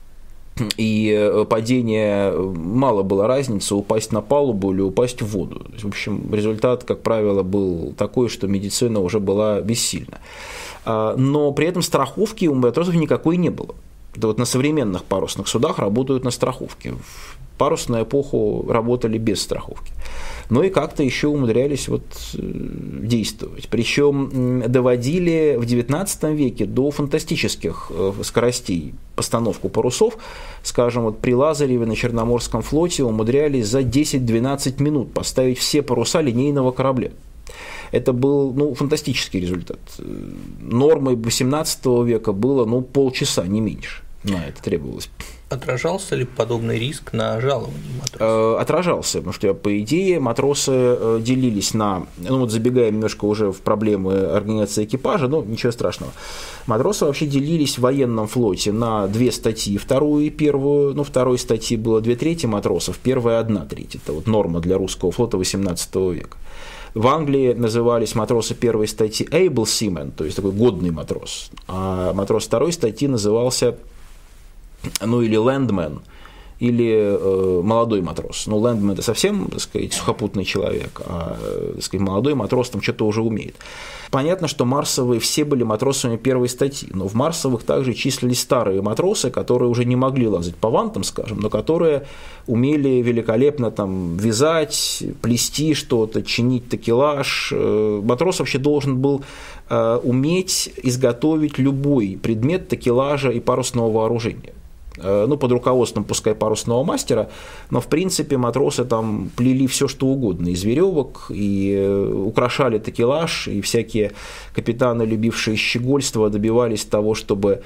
И падение, мало было разницы, упасть на палубу или упасть в воду. В общем, результат, как правило, был такой, что медицина уже была бессильна. Но при этом страховки у матросов никакой не было. Это вот на современных парусных судах работают на страховке. В парусную эпоху работали без страховки. Но и как-то еще умудрялись вот действовать. Причем доводили в девятнадцатом веке до фантастических скоростей постановку парусов. Скажем, вот при Лазареве на Черноморском флоте умудрялись за десять-двенадцать минут поставить все паруса линейного корабля. Это был ну, фантастический результат. Нормой восемнадцатого века было ну, полчаса, не меньше. На это требовалось. Отражался ли подобный риск на жаловании матросов? Отражался, потому что, по идее, матросы делились на, ну вот забегаем немножко уже в проблемы организации экипажа, но ничего страшного. Матросы вообще делились в военном флоте на две статьи, вторую и первую. Ну, второй статьи было две трети матросов, первая одна треть. Это вот норма для русского флота восемнадцатого века. В Англии назывались матросы первой статьи able seaman, то есть такой годный матрос, а матрос второй статьи назывался ну или landman, или э, молодой матрос. Ну, landman – это совсем, так сказать, сухопутный человек, а так сказать, молодой матрос там что-то уже умеет. Понятно, что марсовые все были матросами первой статьи, но в марсовых также числились старые матросы, которые уже не могли лазать по вантам, скажем, но которые умели великолепно там вязать, плести что-то, чинить такелаж. Матрос вообще должен был э, уметь изготовить любой предмет такелажа и парусного вооружения. Ну, под руководством, пускай, парусного мастера, но, в принципе, матросы там плели все, что угодно, из веревок, и украшали такелаж, и всякие капитаны, любившие щегольство, добивались того, чтобы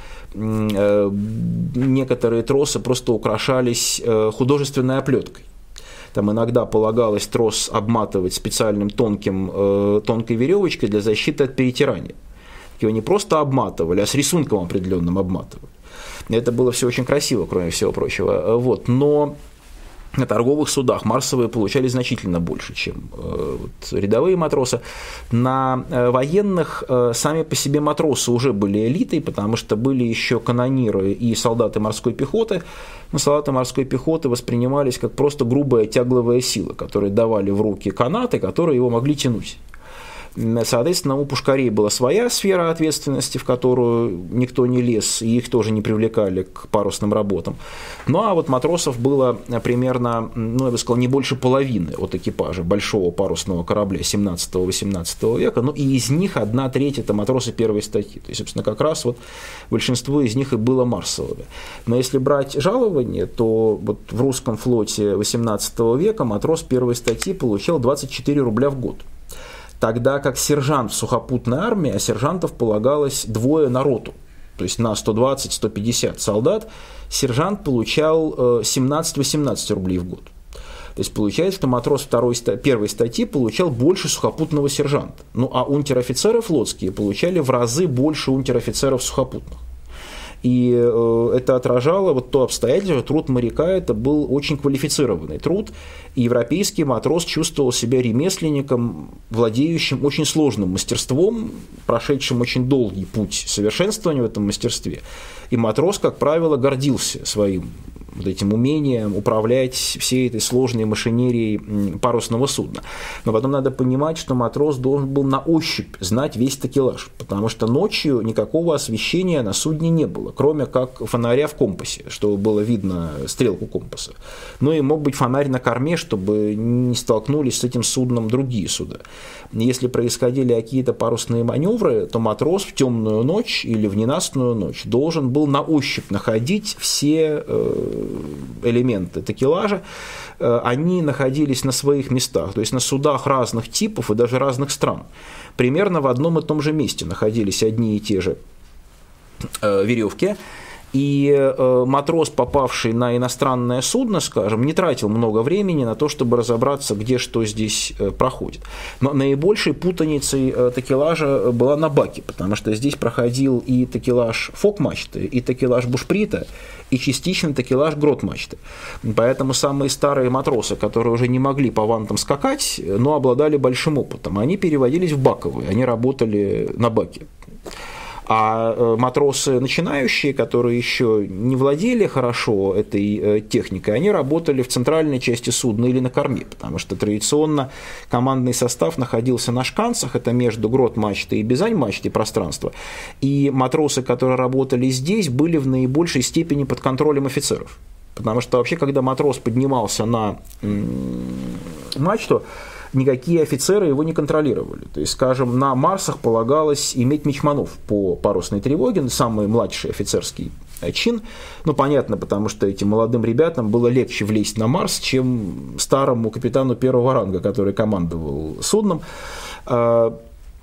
некоторые тросы просто украшались художественной оплеткой. Там иногда полагалось трос обматывать специальным тонким, тонкой веревочкой для защиты от перетирания. Его не просто обматывали, а с рисунком определенным обматывали. Это было все очень красиво, кроме всего прочего. Вот. Но на торговых судах марсовые получали значительно больше, чем э, вот, рядовые матросы. На э, военных э, сами по себе матросы уже были элитой, потому что были еще канониры и солдаты морской пехоты. Но солдаты морской пехоты воспринимались как просто грубая тягловая сила, которые давали в руки канаты, которые его могли тянуть. Соответственно, у пушкарей была своя сфера ответственности, в которую никто не лез, и их тоже не привлекали к парусным работам. Ну, а вот матросов было примерно, ну, я бы сказал, не больше половины от экипажа большого парусного корабля семнадцатого-восемнадцатого века, ну, и из них одна треть – это матросы первой статьи. То есть, собственно, как раз вот большинство из них и было марсовыми. Но если брать жалование, то вот в русском флоте восемнадцатого века матрос первой статьи получал двадцать четыре рубля в год. Тогда как сержант в сухопутной армии, а сержантов полагалось двое на роту, то есть на сто двадцать - сто пятьдесят солдат, сержант получал семнадцать-восемнадцать рублей в год. То есть получается, что матрос второй, первой статьи получал больше сухопутного сержанта. Ну а унтер-офицеры флотские получали в разы больше унтер-офицеров сухопутных. И это отражало вот то обстоятельство, что труд моряка – это был очень квалифицированный труд, и европейский матрос чувствовал себя ремесленником, владеющим очень сложным мастерством, прошедшим очень долгий путь совершенствования в этом мастерстве. И матрос, как правило, гордился своим вот этим умением управлять всей этой сложной машинерией парусного судна. Но потом надо понимать, что матрос должен был на ощупь знать весь такелаж, потому что ночью никакого освещения на судне не было, кроме как фонаря в компасе, чтобы было видно стрелку компаса. Ну и мог быть фонарь на корме, чтобы не столкнулись с этим судном другие суда. Если происходили какие-то парусные маневры, то матрос в темную ночь или в ненастную ночь должен был на ощупь находить все элементы такелажа. Они находились на своих местах, то есть на судах разных типов и даже разных стран. Примерно в одном и том же месте находились одни и те же веревки. И э, матрос, попавший на иностранное судно, скажем, не тратил много времени на то, чтобы разобраться, где что здесь э, проходит. Но наибольшей путаницей э, такелажа была на баке, потому что здесь проходил и такелаж фок-мачты, и такелаж бушприта, и частично такелаж грот-мачты. Поэтому самые старые матросы, которые уже не могли по вантам скакать, но обладали большим опытом, они переводились в баковые, они работали на баке. А матросы начинающие, которые еще не владели хорошо этой техникой, они работали в центральной части судна или на корме, потому что традиционно командный состав находился на шканцах, это между грот-мачтой и бизань-мачтой пространство, и матросы, которые работали здесь, были в наибольшей степени под контролем офицеров. Потому что вообще, когда матрос поднимался на мачту, никакие офицеры его не контролировали. То есть, скажем, на Марсах полагалось иметь мичманов по парусной тревоге, самый младший офицерский чин. Ну, понятно, потому что этим молодым ребятам было легче влезть на Марс, чем старому капитану первого ранга, который командовал судном. Но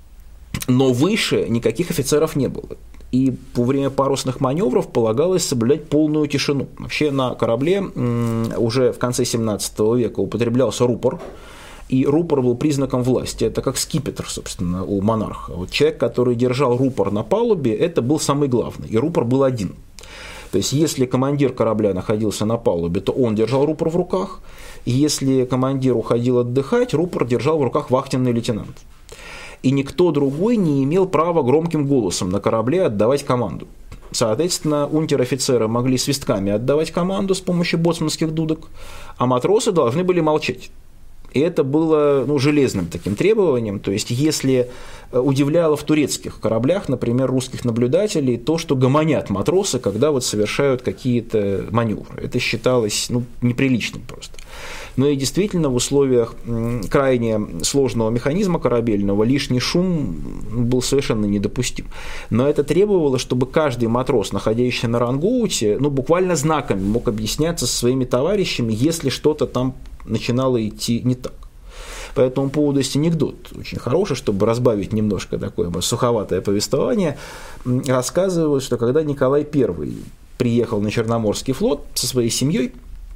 выше никаких офицеров не было. И во время парусных маневров полагалось соблюдать полную тишину. Вообще на корабле уже в конце семнадцатого века употреблялся рупор. И рупор был признаком власти. Это как скипетр, собственно, у монарха. Вот человек, который держал рупор на палубе, это был самый главный. И рупор был один. То есть, если командир корабля находился на палубе, то он держал рупор в руках. И если командир уходил отдыхать, рупор держал в руках вахтенный лейтенант. И никто другой не имел права громким голосом на корабле отдавать команду. Соответственно, унтер-офицеры могли свистками отдавать команду с помощью боцманских дудок, а матросы должны были молчать. И это было ну, железным таким требованием. То есть, если удивляло в турецких кораблях, например, русских наблюдателей, то, что гомонят матросы, когда вот совершают какие-то маневры. Это считалось ну, неприличным просто. Но и действительно в условиях крайне сложного механизма корабельного лишний шум был совершенно недопустим. Но это требовало, чтобы каждый матрос, находящийся на рангоуте, ну, буквально знаками мог объясняться со своими товарищами, если что-то там начинало идти не так. По этому поводу есть анекдот очень хороший, чтобы разбавить немножко такое суховатое повествование. Рассказывают, что когда Николай Первый приехал на Черноморский флот со своей семьей,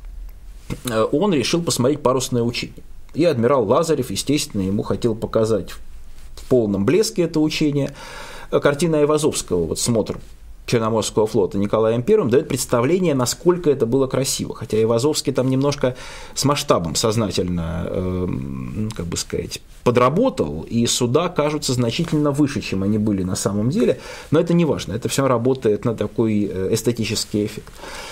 он решил посмотреть парусное учение. И адмирал Лазарев, естественно, ему хотел показать в полном блеске это учение. Картина Айвазовского, вот смотр Черноморского флота Николаем Первым дает представление, насколько это было красиво. Хотя Айвазовский там немножко с масштабом сознательно, э, как бы сказать, подработал, и суда кажутся значительно выше, чем они были на самом деле, но это не важно, это все работает на такой эстетический эффект.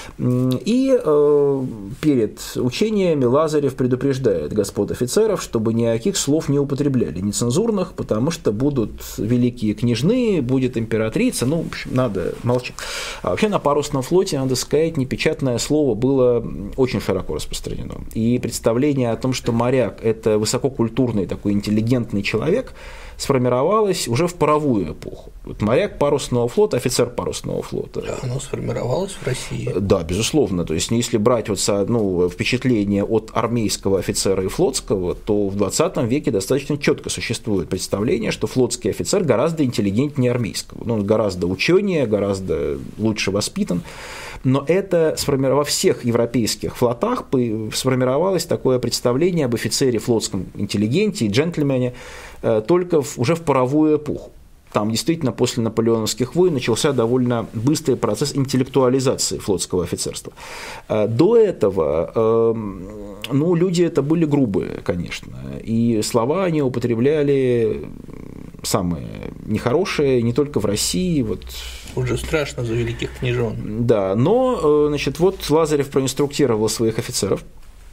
И э, перед учениями Лазарев предупреждает господ офицеров, чтобы никаких слов не употребляли, нецензурных, потому что будут великие княжны, будет императрица, ну, в общем, надо молчать. А вообще на парусном флоте, надо сказать, непечатное слово было очень широко распространено. И представление о том, что моряк – это высококультурный, такой интеллигентный человек, сформировалось уже в паровую эпоху. Вот моряк парусного флота, офицер парусного флота. Да, оно сформировалось в России. Да, безусловно. То есть, если брать вот, ну, впечатление от армейского офицера и флотского, то в двадцатом веке достаточно четко существует представление, что флотский офицер гораздо интеллигентнее армейского. Ну, он гораздо ученее, гораздо лучше воспитан. Но это во всех европейских флотах сформировалось такое представление об офицере, флотском интеллигенте и джентльмене только уже в паровую эпоху. Там действительно после наполеоновских войн начался довольно быстрый процесс интеллектуализации флотского офицерства. До этого ну, люди это были грубые, конечно, и слова они употребляли самое нехорошее, не только в России. Вот. Уже страшно за великих княжон. Да, но, значит, вот Лазарев проинструктировал своих офицеров.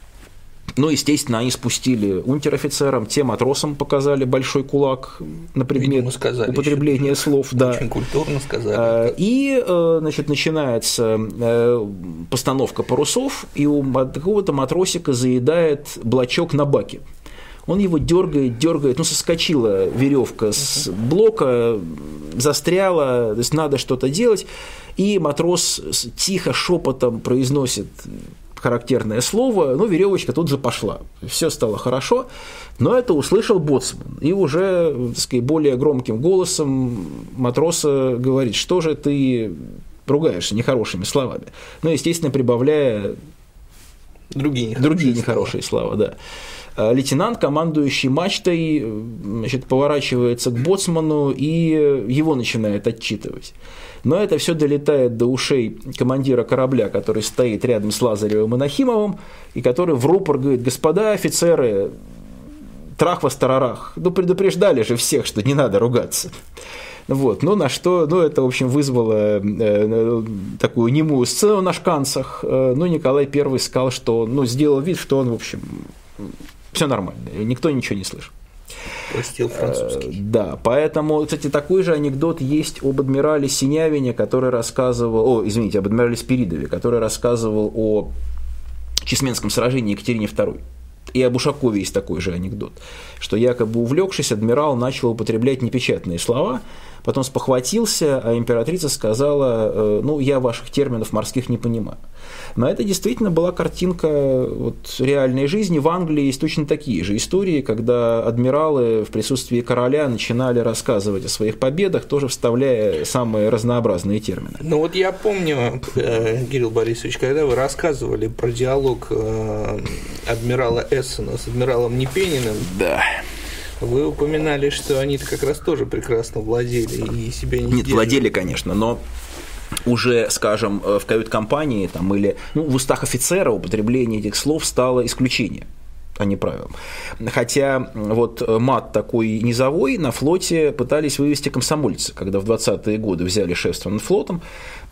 Ну, естественно, они спустили унтер-офицерам, те матросам показали большой кулак на предмет сказали, употребления еще. слов. Да. Очень культурно сказали. И, значит, начинается постановка парусов, и у какого-то матросика заедает блочок на баке. Он его дергает, дергает, ну, соскочила веревка с блока, застряла, то есть надо что-то делать, и матрос тихо, шепотом произносит характерное слово, ну, веревочка тут же пошла. Все стало хорошо, но это услышал боцман. И уже, так сказать, более громким голосом матроса говорит, что же ты ругаешься нехорошими словами. Ну, естественно, прибавляя другие нехорошие, другие нехорошие слова. слова, да. Лейтенант, командующий мачтой, значит, поворачивается к боцману и его начинает отчитывать. Но это все долетает до ушей командира корабля, который стоит рядом с Лазаревым и Нахимовым, и который в рупор говорит: господа офицеры, трах-вас-тарарах, ну предупреждали же всех, что не надо ругаться. Вот, ну на что, ну это, в общем, вызвало э, такую немую сцену на шканцах. Э, ну, Николай Первый сказал, что, ну, сделал вид, что он, в общем, все нормально, никто ничего не слышал. Простил французский. Да, поэтому, кстати, такой же анекдот есть об адмирале Синявине, который рассказывал, о, извините, об адмирале Спиридове, который рассказывал о Чесменском сражении Екатерине Второй. И об Ушакове есть такой же анекдот, что якобы увлекшись, адмирал начал употреблять непечатные слова, потом спохватился, а императрица сказала: ну, я ваших терминов морских не понимаю. Но это действительно была картинка вот реальной жизни. В Англии есть точно такие же истории, когда адмиралы в присутствии короля начинали рассказывать о своих победах, тоже вставляя самые разнообразные термины. Ну вот я помню, Кирилл Борисович, когда вы рассказывали про диалог адмирала Эссена с адмиралом Непениным, да. Вы упоминали, что они-то как раз тоже прекрасно владели и себя не Нет, сдерживали. Владели, конечно, но уже, скажем, в кают-компании там, или ну, в устах офицера употребление этих слов стало исключением, а не правилом. Хотя вот мат такой низовой на флоте пытались вывести комсомольцы, когда в двадцатые годы взяли шефство над флотом,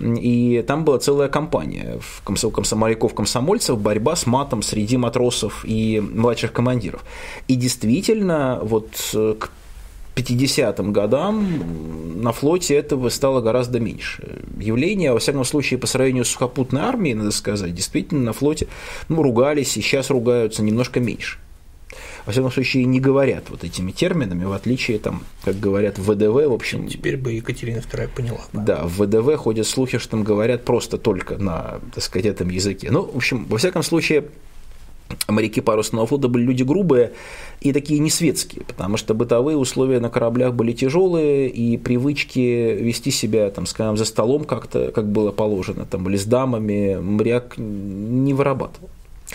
и там была целая кампания моряков-комсомольцев, борьба с матом среди матросов и младших командиров. И действительно, вот к пятидесятым годам на флоте этого стало гораздо меньше. Явление, во всяком случае, по сравнению с сухопутной армией, надо сказать, действительно на флоте ну, ругались и сейчас ругаются немножко меньше. Во всяком случае, не говорят вот этими терминами, в отличие, там, как говорят в ВДВ, в общем... Теперь бы Екатерина Вторая поняла. Да, в ВДВ ходят слухи, что там говорят просто только на, так сказать, этом языке. Ну, в общем, во всяком случае... Моряки парусного флота были люди грубые и такие несветские, потому что бытовые условия на кораблях были тяжелые, и привычки вести себя, там, скажем, за столом как-то, как было положено, там, или с дамами, моряк не вырабатывал.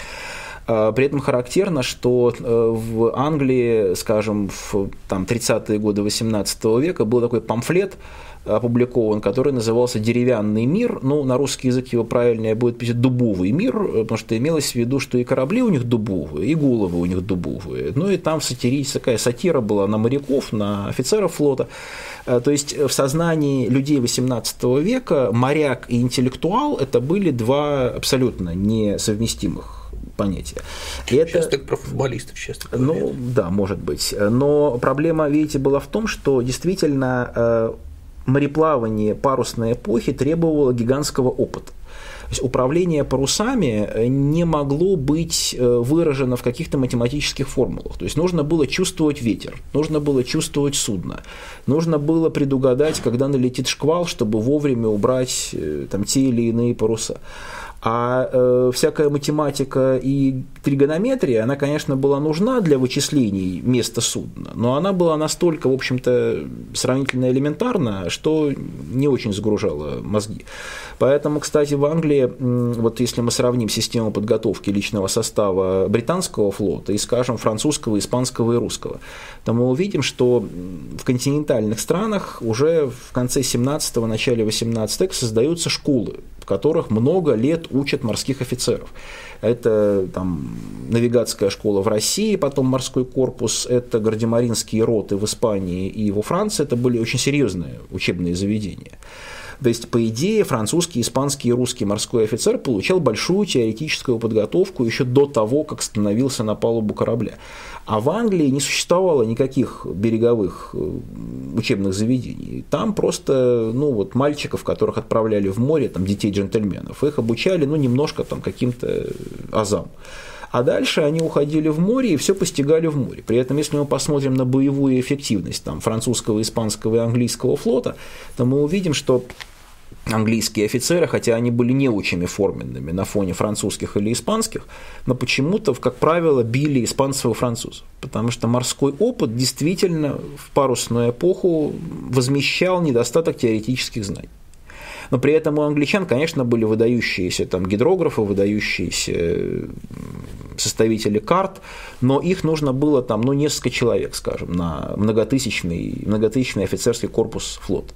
При этом характерно, что в Англии, скажем, в там, тридцатые годы восемнадцатого века был такой памфлет, опубликован, который назывался «Деревянный мир». Ну, на русский язык его правильнее будет писать «Дубовый мир», потому что имелось в виду, что и корабли у них дубовые, и головы у них дубовые. Ну, и там сатирическая такая сатира была на моряков, на офицеров флота. То есть в сознании людей восемнадцатого века моряк и интеллектуал – это были два абсолютно несовместимых понятия. И сейчас это, так про футболистов сейчас так говорят. Ну, да, может быть. Но проблема, видите, была в том, что действительно мореплавание парусной эпохи требовало гигантского опыта. То есть управление парусами не могло быть выражено в каких-то математических формулах. То есть нужно было чувствовать ветер, нужно было чувствовать судно, нужно было предугадать, когда налетит шквал, чтобы вовремя убрать там, те или иные паруса. А э, всякая математика и тригонометрия, она, конечно, была нужна для вычислений места судна, но она была настолько, в общем-то, сравнительно элементарна, что не очень загружала мозги. Поэтому, кстати, в Англии, вот если мы сравним систему подготовки личного состава британского флота и, скажем, французского, испанского и русского, то мы увидим, что в континентальных странах уже в конце семнадцатого, начале восемнадцатого века создаются школы, в которых много лет учат морских офицеров. Это там навигатская школа в России, потом морской корпус, это гардемаринские роты в Испании и во Франции. Это были очень серьезные учебные заведения. То есть, по идее, французский, испанский и русский морской офицер получал большую теоретическую подготовку еще до того, как становился на палубу корабля. А в Англии не существовало никаких береговых учебных заведений. Там просто, ну, вот мальчиков, которых отправляли в море, там, детей джентльменов, их обучали, ну, немножко там каким-то азам. А дальше они уходили в море и все постигали в море. При этом, если мы посмотрим на боевую эффективность там, французского, испанского и английского флота, то мы увидим, что английские офицеры, хотя они были неучами форменными на фоне французских или испанских, но почему-то, как правило, били испанцев и французов. Потому что морской опыт действительно в парусную эпоху возмещал недостаток теоретических знаний. Но при этом у англичан, конечно, были выдающиеся там, гидрографы, выдающиеся составители карт, но их нужно было там, ну, несколько человек, скажем, на многотысячный, многотысячный офицерский корпус флота.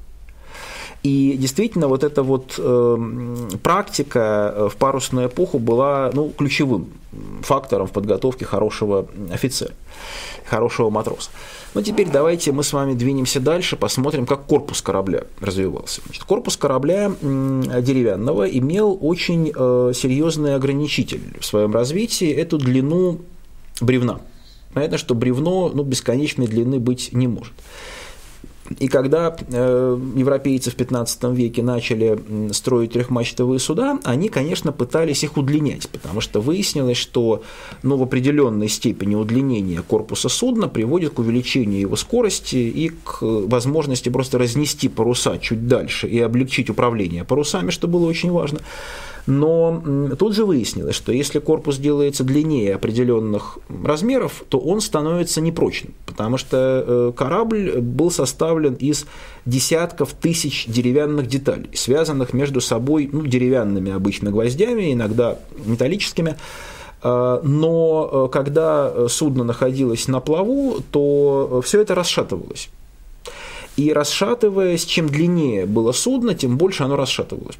И действительно, вот эта вот э, практика в парусную эпоху была, ну, ключевым фактором в подготовке хорошего офицера, хорошего матроса. Ну, теперь давайте мы с вами двинемся дальше, посмотрим, как корпус корабля развивался. Значит, корпус корабля деревянного имел очень э, серьезный ограничитель в своем развитии, эту длину бревна. Понятно, что бревно, ну, бесконечной длины быть не может. И когда э, европейцы в пятнадцатом веке начали строить трехмачтовые суда, они, конечно, пытались их удлинять, потому что выяснилось, что ну, в определенной степени удлинение корпуса судна приводит к увеличению его скорости и к возможности просто разнести паруса чуть дальше и облегчить управление парусами, что было очень важно. Но тут же выяснилось, что если корпус делается длиннее определенных размеров, то он становится непрочным, потому что корабль был составлен из десятков тысяч деревянных деталей, связанных между собой ну, деревянными обычно гвоздями, иногда металлическими. Но когда судно находилось на плаву, то все это расшатывалось. И расшатываясь, чем длиннее было судно, тем больше оно расшатывалось.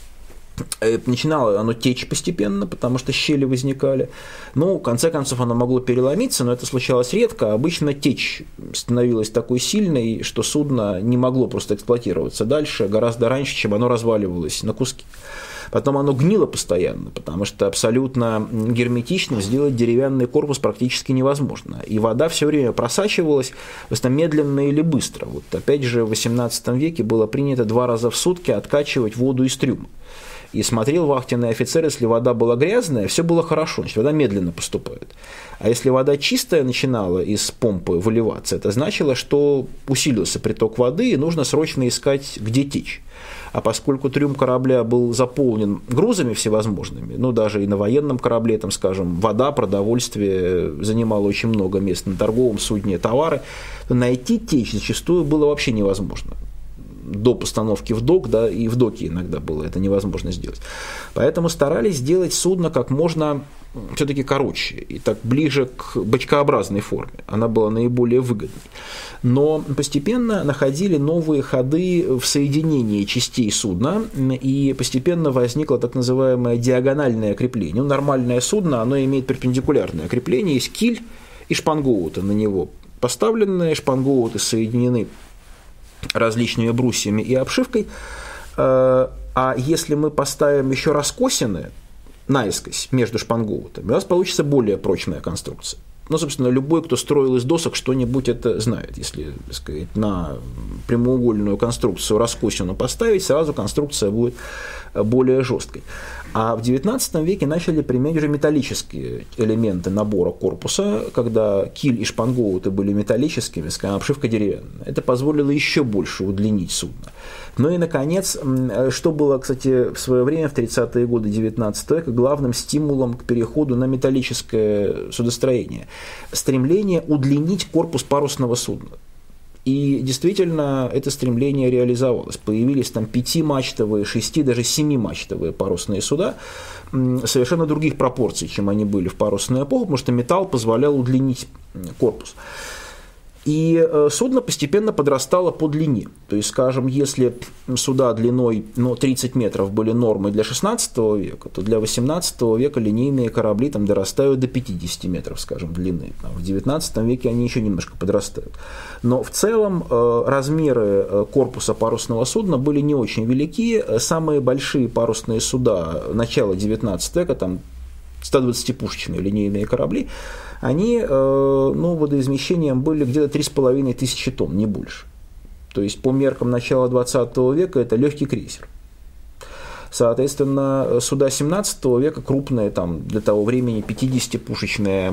Начинало оно течь постепенно, потому что щели возникали. Ну, в конце концов, оно могло переломиться, но это случалось редко. Обычно течь становилась такой сильной, что судно не могло просто эксплуатироваться дальше, гораздо раньше, чем оно разваливалось на куски. Потом оно гнило постоянно, потому что абсолютно герметичным сделать деревянный корпус практически невозможно. И вода все время просачивалась, просто медленно или быстро. Вот опять же в восемнадцатом веке было принято два раза в сутки откачивать воду из трюма. И смотрел вахтенный офицер, если вода была грязная, все было хорошо, значит, вода медленно поступает. А если вода чистая начинала из помпы выливаться, это значило, что усилился приток воды и нужно срочно искать, где течь. А поскольку трюм корабля был заполнен грузами всевозможными, ну даже и на военном корабле, там, скажем, вода, продовольствие занимало очень много мест, на торговом судне товары, то найти течь зачастую было вообще невозможно. До постановки в док, да, и в доке иногда было это невозможно сделать. Поэтому старались сделать судно как можно все-таки короче и так ближе к бочкообразной форме. Она была наиболее выгодной. Но постепенно находили новые ходы в соединении частей судна, и постепенно возникло так называемое диагональное крепление. Ну, нормальное судно, оно имеет перпендикулярное крепление, есть киль и шпангоуты на него поставленные, шпангоуты соединены различными брусьями и обшивкой, а если мы поставим еще раскосины наискось между шпангоутами, у нас получится более прочная конструкция. Ну, собственно, любой, кто строил из досок что-нибудь, это знает. Если, так сказать, на прямоугольную конструкцию раскосину поставить, сразу конструкция будет более жесткой. А в девятнадцатом веке начали применять уже металлические элементы набора корпуса, когда киль и шпангоуты были металлическими, скажем, обшивка деревянная. Это позволило еще больше удлинить судно. Ну и, наконец, что было, кстати, в свое время, в тридцатые годы девятнадцатого века, главным стимулом к переходу на металлическое судостроение – стремление удлинить корпус парусного судна. И действительно это стремление реализовалось. Появились там пятимачтовые, шести, даже семимачтовые парусные суда совершенно других пропорций, чем они были в парусную эпоху, потому что металл позволял удлинить корпус. И судно постепенно подрастало по длине. То есть, скажем, если суда длиной ну, тридцать метров были нормой для шестнадцатого века, то для восемнадцатого века линейные корабли там дорастают до пятидесяти метров, скажем, длины. В девятнадцатом веке они еще немножко подрастают. Но в целом размеры корпуса парусного судна были не очень велики. Самые большие парусные суда начала девятнадцатого века, там сто двадцатипушечные линейные корабли, они ну, водоизмещением были где-то три с половиной тысячи тонн, не больше. То есть по меркам начала двадцатого века это легкий крейсер. Соответственно, суда семнадцатого века крупные, там, для того времени пятидесятипушечные,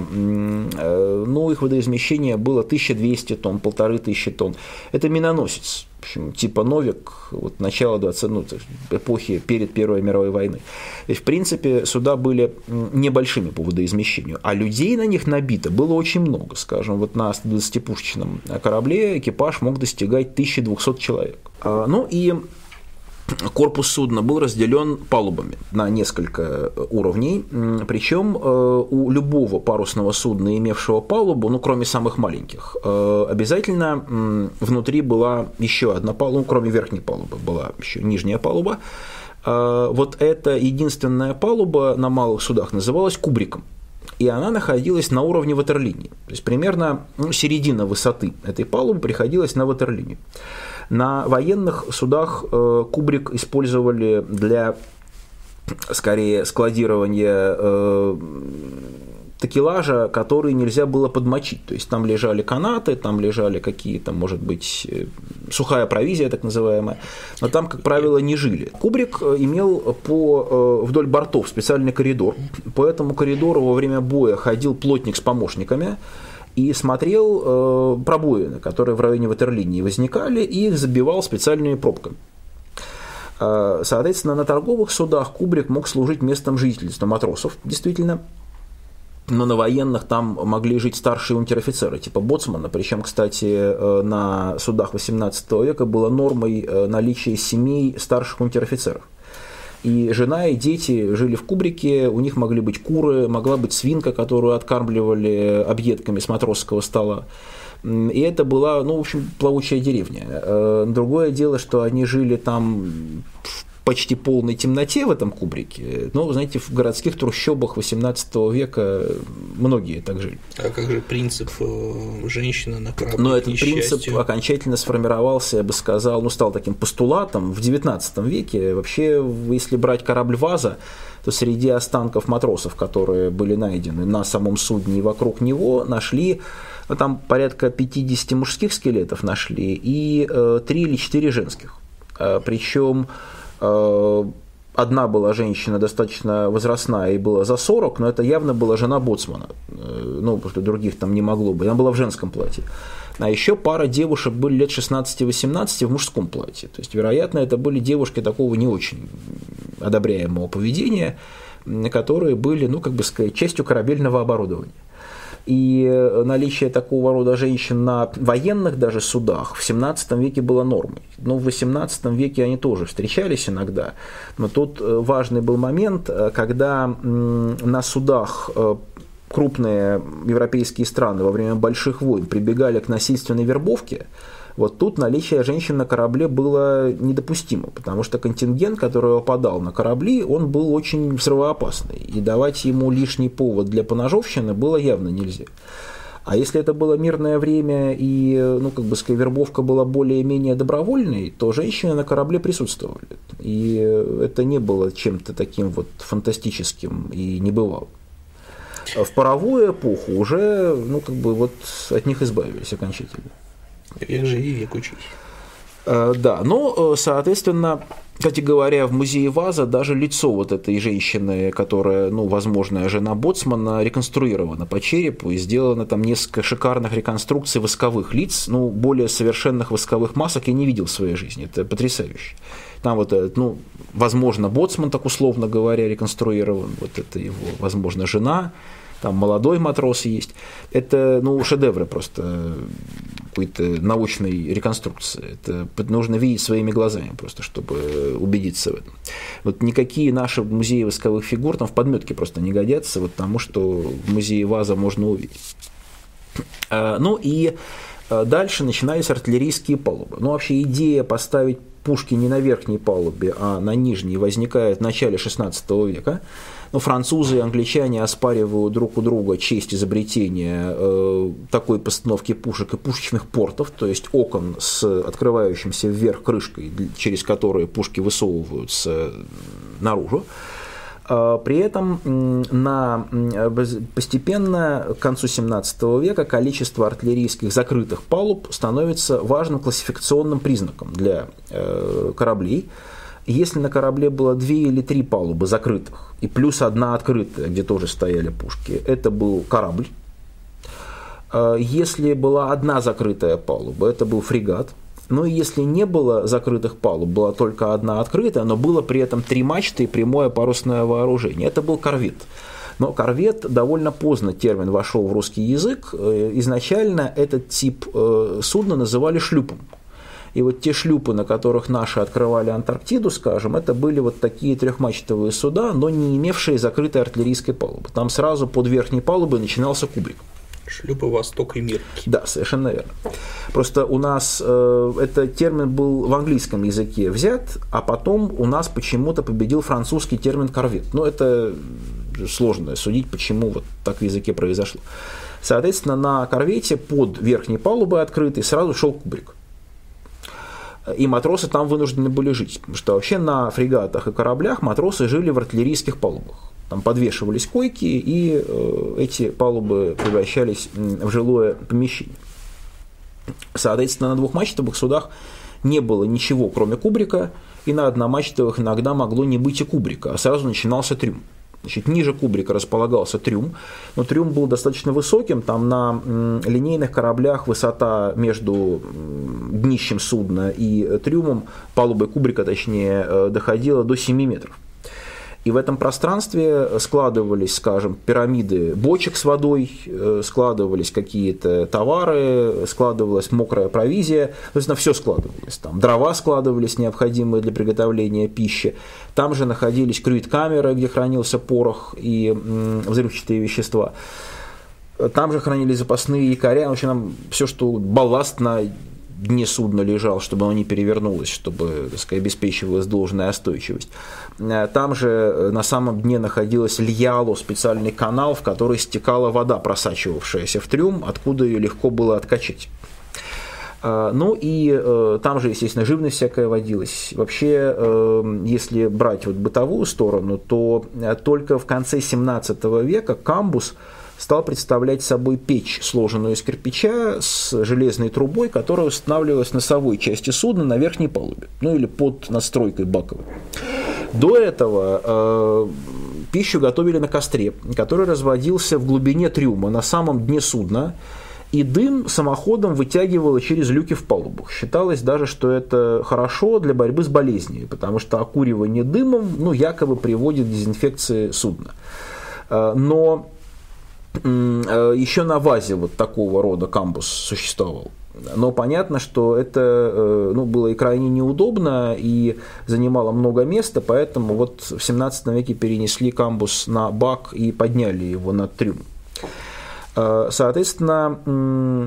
ну, их водоизмещение было тысяча двести тонн, полторы тысячи тонн. Это миноносец, в общем, типа Новик, вот, начала двадцатого, ну, эпохи перед Первой мировой войной. То есть, в принципе, суда были небольшими по водоизмещению, а людей на них набито было очень много. Скажем, вот на сто двадцатипушечном корабле экипаж мог достигать тысячи двухсот человек. Ну и корпус судна был разделен палубами на несколько уровней, причем у любого парусного судна, имевшего палубу, ну, кроме самых маленьких, обязательно внутри была еще одна палуба, кроме верхней палубы была еще нижняя палуба. Вот эта единственная палуба на малых судах называлась кубриком, и она находилась на уровне ватерлинии. То есть примерно ну, середина высоты этой палубы приходилась на ватерлинию. На военных судах э, кубрик использовали для, скорее, складирования э, такелажа, который нельзя было подмочить. То есть там лежали канаты, там лежали какие-то, может быть, сухая провизия, так называемая, но там, как правило, не жили. Кубрик имел по, вдоль бортов специальный коридор. По этому коридору во время боя ходил плотник с помощниками и смотрел э, пробоины, которые в районе ватерлинии возникали, и их забивал специальными пробками. Э, соответственно, на торговых судах кубрик мог служить местом жительства матросов, действительно, но на военных там могли жить старшие унтер-офицеры, типа боцмана, причем, кстати, э, на судах восемнадцатого века было нормой э, наличие семей старших унтер-офицеров. И жена, и дети жили в кубрике, у них могли быть куры, могла быть свинка, которую откармливали объедками с матросского стола. И это была, ну, в общем, плавучая деревня. Другое дело, что они жили там в почти полной темноте в этом кубрике, но, знаете, в городских трущобах восемнадцатого века многие так жили. А как же принцип женщины на корабле? Но этот принцип окончательно сформировался, я бы сказал, ну, стал таким постулатом в девятнадцатом веке. Вообще, если брать корабль «Ваза», то среди останков матросов, которые были найдены на самом судне и вокруг него, нашли, ну, там порядка пятьдесят мужских скелетов нашли и э, три или четыре женских. Э, причем одна была женщина достаточно возрастная и была за сорок, но это явно была жена боцмана, ну, потому что других там не могло быть, она была в женском платье. А еще пара девушек были лет шестнадцати-восемнадцати в мужском платье, то есть, вероятно, это были девушки такого не очень одобряемого поведения, которые были, ну, как бы сказать, частью корабельного оборудования. И наличие такого рода женщин на военных даже судах в семнадцатом веке было нормой. Но в восемнадцатом веке они тоже встречались иногда. Но тут важный был момент, когда на судах крупные европейские страны во время больших войн прибегали к насильственной вербовке. Вот тут наличие женщин на корабле было недопустимо, потому что контингент, который попадал на корабли, он был очень взрывоопасный, и давать ему лишний повод для поножовщины было явно нельзя. А если это было мирное время и, ну, как бы сказать, вербовка была более-менее добровольной, то женщины на корабле присутствовали, и это не было чем-то таким вот фантастическим и небывалым. В паровую эпоху уже, ну, как бы вот от них избавились окончательно. Век живи, век учись. Да, но, соответственно, кстати говоря, в музее Ваза даже лицо вот этой женщины, которая, ну, возможно, жена боцмана, реконструировано по черепу, и сделано там несколько шикарных реконструкций восковых лиц, ну, более совершенных восковых масок я не видел в своей жизни, это потрясающе. Там вот, ну, возможно, боцман, так условно говоря, реконструирован, вот это его, возможно, жена, там молодой матрос есть. Это, ну, шедевры просто какой-то научной реконструкции. Это нужно видеть своими глазами просто, чтобы убедиться в этом. Вот никакие наши музеи восковых фигур там в подметке просто не годятся, вот потому что в музее Ваза можно увидеть. Ну и Дальше начинались артиллерийские палубы. Ну, вообще идея поставить пушки не на верхней палубе, а на нижней возникает в начале шестнадцатого века. Но французы и англичане оспаривают друг у друга честь изобретения э, такой постановки пушек и пушечных портов, то есть окон с открывающимся вверх крышкой, через которые пушки высовываются наружу. При этом на, постепенно к концу семнадцатого века количество артиллерийских закрытых палуб становится важным классификационным признаком для э, кораблей. Если на корабле было две или три палубы закрытых и плюс одна открытая, где тоже стояли пушки, это был корабль. Если была одна закрытая палуба, это был фрегат. Ну и если не было закрытых палуб, была только одна открытая, но было при этом три мачты и прямое парусное вооружение, это был корвет. Но корвет довольно поздно термин вошел в русский язык. Изначально этот тип судна называли шлюпом. И вот те шлюпы, на которых наши открывали Антарктиду, скажем, это были вот такие трехмачтовые суда, но не имевшие закрытой артиллерийской палубы. Там сразу под верхней палубой начинался кубрик. Шлюпы «Восток» и «Мир». Да, совершенно верно. Просто у нас э, этот термин был в английском языке взят, а потом у нас почему-то победил французский термин «корвет». Ну, это сложно судить, почему вот так в языке произошло. Соответственно, на корвете под верхней палубой открытой сразу шел кубрик. И матросы там вынуждены были жить, потому что вообще на фрегатах и кораблях матросы жили в артиллерийских палубах. Там подвешивались койки, и э, эти палубы превращались в жилое помещение. Соответственно, на двухмачтовых судах не было ничего, кроме кубрика, и на одномачтовых иногда могло не быть и кубрика, а сразу начинался трюм. Значит, ниже кубрика располагался трюм, но трюм был достаточно высоким, там на м, линейных кораблях высота между м, днищем судна и трюмом, палубой кубрика точнее, э, доходила до семи метров. И в этом пространстве складывались, скажем, пирамиды бочек с водой, складывались какие-то товары, складывалась мокрая провизия, то есть на все складывалось. Там дрова складывались, необходимые для приготовления пищи. Там же находились крюит-камеры, где хранился порох и взрывчатые вещества. Там же хранились запасные якоря, в общем, все, что балласт на дне судна лежал, чтобы оно не перевернулось, чтобы, так сказать, обеспечивалась должная остойчивость. Там же на самом дне находилось льяло, специальный канал, в который стекала вода, просачивавшаяся в трюм, откуда ее легко было откачать. Ну и там же, естественно, живность всякая водилась. Вообще, если брать вот бытовую сторону, то только в конце семнадцатого века камбус стал представлять собой печь, сложенную из кирпича с железной трубой, которая устанавливалась в носовой части судна на верхней палубе, ну или под надстройкой баковой. До этого э, пищу готовили на костре, который разводился в глубине трюма, на самом дне судна, и дым самоходом вытягивало через люки в палубах. Считалось даже, что это хорошо для борьбы с болезнью, потому что окуривание дымом, ну, якобы приводит к дезинфекции судна. Э, но еще на вазе вот такого рода камбус существовал. Но понятно, что это ну, было и крайне неудобно и занимало много места, поэтому вот в семнадцатом веке перенесли камбус на бак и подняли его над трюм. Соответственно,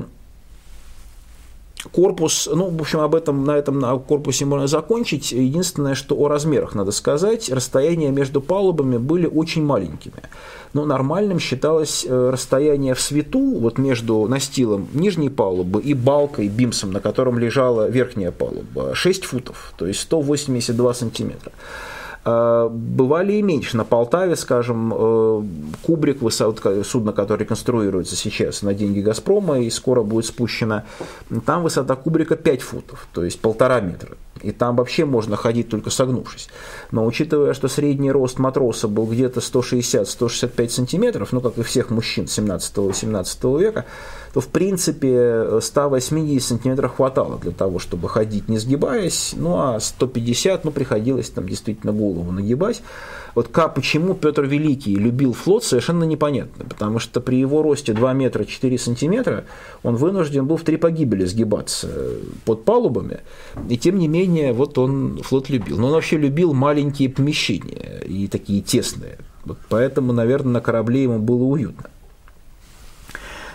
корпус, ну, в общем, об этом, на этом на корпусе можно закончить. Единственное, что о размерах надо сказать, расстояния между палубами были очень маленькими. Но нормальным считалось расстояние в свету вот между настилом нижней палубы и балкой, бимсом, на котором лежала верхняя палуба, шесть футов, то есть сто восемьдесят два сантиметра. Бывали и меньше. На Полтаве, скажем, кубрик, судно, которое реконструируется сейчас на деньги «Газпрома» и скоро будет спущено, там высота кубрика пять футов, то есть полтора метра. И там вообще можно ходить только согнувшись. Но учитывая, что средний рост матроса был где-то сто шестьдесят - сто шестьдесят пять сантиметров, ну как и всех мужчин семнадцатого-восемнадцатого века, то в принципе ста восьмидесяти сантиметров хватало для того, чтобы ходить не сгибаясь, ну а сто пятьдесят, ну приходилось там действительно голову нагибать. Вот как, почему Петр Великий любил флот, совершенно непонятно, потому что при его росте два метра четыре сантиметра он вынужден был в три погибели сгибаться под палубами, и тем не менее вот он флот любил. Но он вообще любил маленькие помещения и такие тесные, вот поэтому, наверное, на корабле ему было уютно.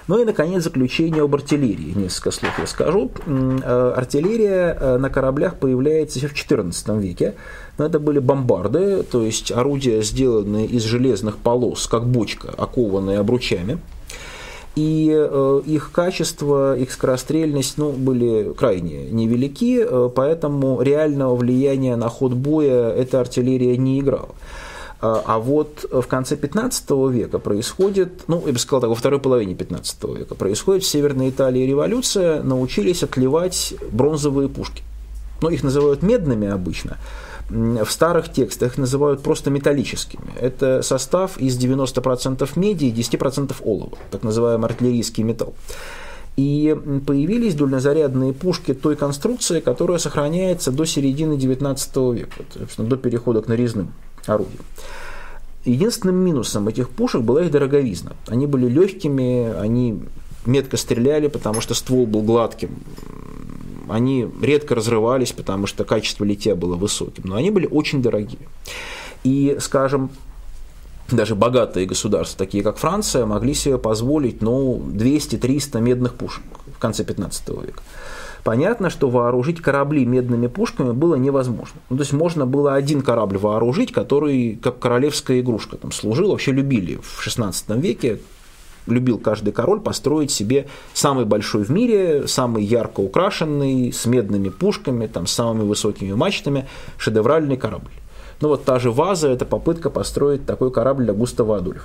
Ну и, наконец, заключение об артиллерии. Несколько слов я скажу. Артиллерия на кораблях появляется еще в четырнадцатом веке. Но это были бомбарды, то есть орудия, сделанные из железных полос, как бочка, окованные обручами. И э, их качество, их скорострельность ну, были крайне невелики, э, поэтому реального влияния на ход боя эта артиллерия не играла. А, а вот в конце пятнадцатого века происходит, ну, я бы сказал так, во второй половине пятнадцатого века происходит в Северной Италии революция, научились отливать бронзовые пушки. Ну, их называют медными обычно. В старых текстах их называют просто металлическими. Это состав из девяноста процентов меди и десяти процентов олова, так называемый артиллерийский металл. И появились дульнозарядные пушки той конструкции, которая сохраняется до середины девятнадцатого века, собственно, до перехода к нарезным орудиям. Единственным минусом этих пушек была их дороговизна. Они были легкими, они метко стреляли, потому что ствол был гладким. Они редко разрывались, потому что качество литья было высоким, но они были очень дорогими. И, скажем, даже богатые государства, такие как Франция, могли себе позволить ну, двести-триста медных пушек в конце пятнадцатого века. Понятно, что вооружить корабли медными пушками было невозможно. Ну, то есть можно было один корабль вооружить, который как королевская игрушка там служил, вообще любили в шестнадцатом веке. Любил каждый король построить себе самый большой в мире, самый ярко украшенный, с медными пушками, там, с самыми высокими мачтами, шедевральный корабль. Ну вот та же Ваза – это попытка построить такой корабль для Густава Адольфа.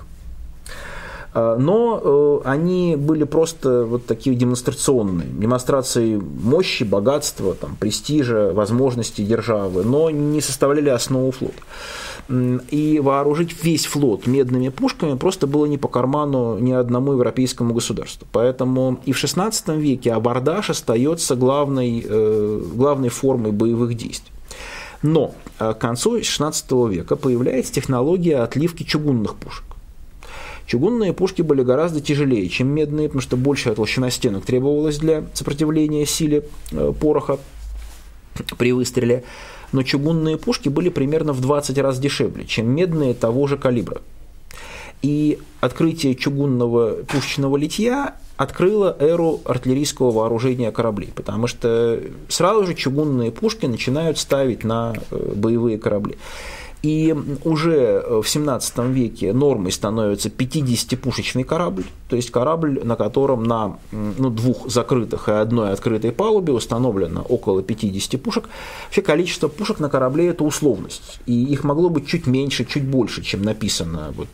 Но э, они были просто вот такие демонстрационные, демонстрации мощи, богатства, там, престижа, возможностей державы, но не составляли основу флота. И вооружить весь флот медными пушками просто было не по карману ни одному европейскому государству. Поэтому и в шестнадцатом веке абордаж остается главной, э, главной формой боевых действий. Но к концу шестнадцатого века появляется технология отливки чугунных пушек. Чугунные пушки были гораздо тяжелее, чем медные, потому что большая толщина стенок требовалась для сопротивления силе пороха при выстреле. Но чугунные пушки были примерно в двадцать раз дешевле, чем медные того же калибра. И открытие чугунного пушечного литья открыло эру артиллерийского вооружения кораблей, потому что сразу же чугунные пушки начинают ставить на боевые корабли. И уже в семнадцатом веке нормой становится пятидесятипушечный корабль, то есть корабль, на котором на ну, двух закрытых и одной открытой палубе установлено около пятидесяти пушек. Вообще количество пушек на корабле – это условность, и их могло быть чуть меньше, чуть больше, чем написано вот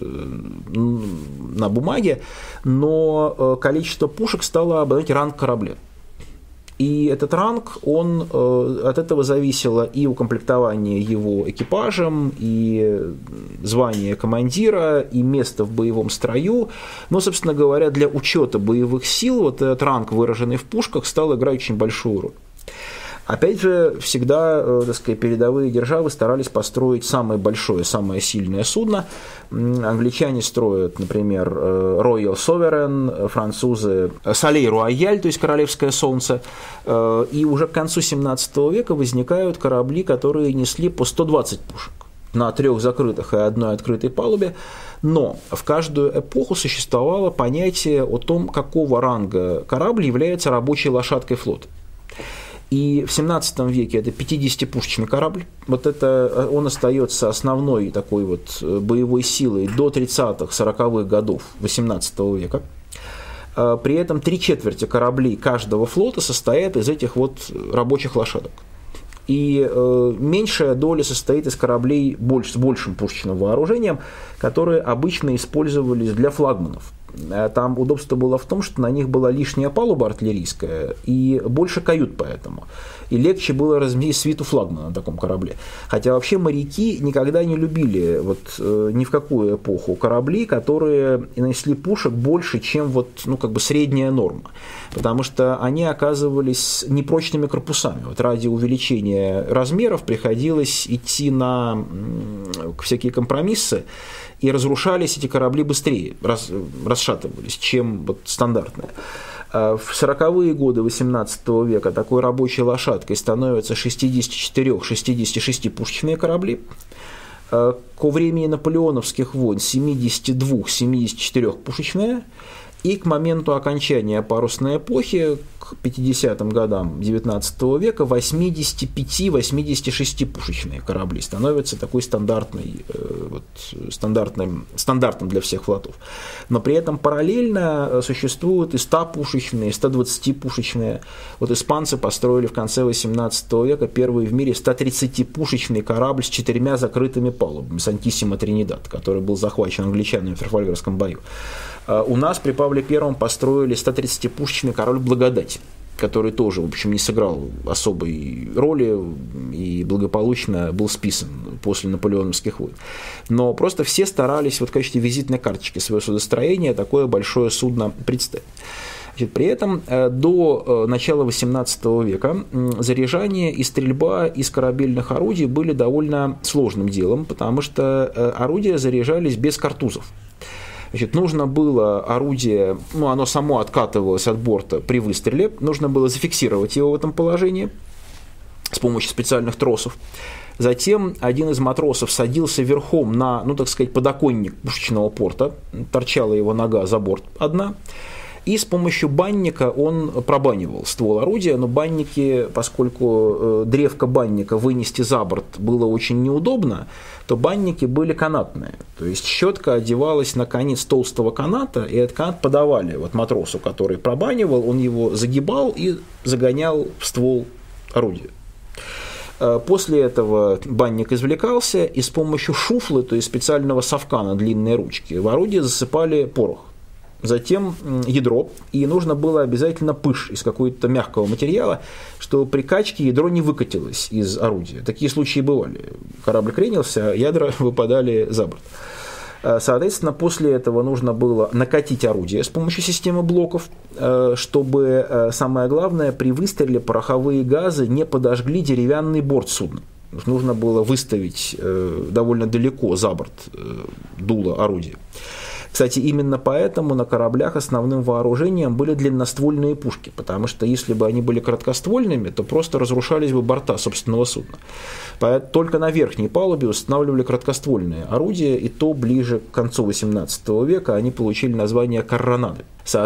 на бумаге, но количество пушек стало обладать ранг корабля. И этот ранг, он, э, от этого зависело и укомплектование его экипажем, и звание командира, и место в боевом строю. Но, собственно говоря, для учета боевых сил вот этот ранг, выраженный в пушках, стал играть очень большую роль. Опять же, всегда, э, так сказать, передовые державы старались построить самое большое, самое сильное судно. Англичане строят, например, Royal Sovereign, французы Soleil Royal, то есть Королевское солнце. И уже к концу семнадцатого века возникают корабли, которые несли по сто двадцать пушек на трех закрытых и одной открытой палубе. Но в каждую эпоху существовало понятие о том, какого ранга корабль является рабочей лошадкой флота. И в семнадцатом веке это пятидесятипушечный корабль. Вот это, он остается основной такой вот боевой силой до тридцатых-сороковых годов восемнадцатого века. При этом три четверти кораблей каждого флота состоят из этих вот рабочих лошадок. И э, меньшая доля состоит из кораблей больш, с большим пушечным вооружением, которые обычно использовались для флагманов. Там удобство было в том, что на них была лишняя палуба артиллерийская и больше кают поэтому. И легче было разместить свиту флагмана на таком корабле. Хотя вообще моряки никогда не любили вот, э, ни в какую эпоху корабли, которые несли пушек больше, чем вот, ну, как бы средняя норма. Потому что они оказывались непрочными корпусами. Вот ради увеличения размеров приходилось идти на м, всякие компромиссы, и разрушались эти корабли быстрее, рас, расшатывались, чем вот стандартные. В сороковые годы восемнадцатого века такой рабочей лошадкой становятся шестьдесят четыре - шестьдесят шесть пушечные корабли. Ко времени наполеоновских войн семьдесят два - семьдесят четыре пушечные. И к моменту окончания парусной эпохи, к пятидесятым годам девятнадцатого века, восемьдесят пять - восемьдесят шесть пушечные корабли становятся такой стандартной, вот, стандартным, стандартным для всех флотов. Но при этом параллельно существуют и сто пушечные, и сто двадцать пушечные. Вот испанцы построили в конце восемнадцатого века первый в мире сто тридцать пушечный корабль с четырьмя закрытыми палубами, Сантиссимо Тринидад, который был захвачен англичанами в Трафальгарском бою. У нас при Павле Первом построили сто тридцать пушечный корабль «Благодать», который тоже, в общем, не сыграл особой роли и благополучно был списан после наполеоновских войн. Но просто все старались вот в качестве визитной карточки своего судостроения такое большое судно представить. Значит, при этом до начала восемнадцатого века заряжание и стрельба из корабельных орудий были довольно сложным делом, потому что орудия заряжались без картузов. Значит, нужно было орудие, ну, оно само откатывалось от борта при выстреле, нужно было зафиксировать его в этом положении с помощью специальных тросов. Затем один из матросов садился верхом на, ну, так сказать, подоконник пушечного порта, торчала его нога за борт одна, и с помощью банника он пробанивал ствол орудия, но банники, поскольку древко банника вынести за борт было очень неудобно, то банники были канатные. То есть щетка одевалась на конец толстого каната, и этот канат подавали вот матросу, который пробанивал, он его загибал и загонял в ствол орудия. После этого банник извлекался, и с помощью шуфлы, то есть специального совка на длинные ручки, в орудие засыпали порох. Затем ядро, и нужно было обязательно пыш из какого-то мягкого материала, чтобы при качке ядро не выкатилось из орудия. Такие случаи бывали. Корабль кренился, а ядра выпадали за борт. Соответственно, после этого нужно было накатить орудие с помощью системы блоков, чтобы, самое главное, при выстреле пороховые газы не подожгли деревянный борт судна. Нужно было выставить довольно далеко за борт дуло орудия. Кстати, именно поэтому на кораблях основным вооружением были длинноствольные пушки, потому что если бы они были короткоствольными, то просто разрушались бы борта собственного судна. Только на верхней палубе устанавливали короткоствольные орудия, и то ближе к концу восемнадцатого века они получили название карронады.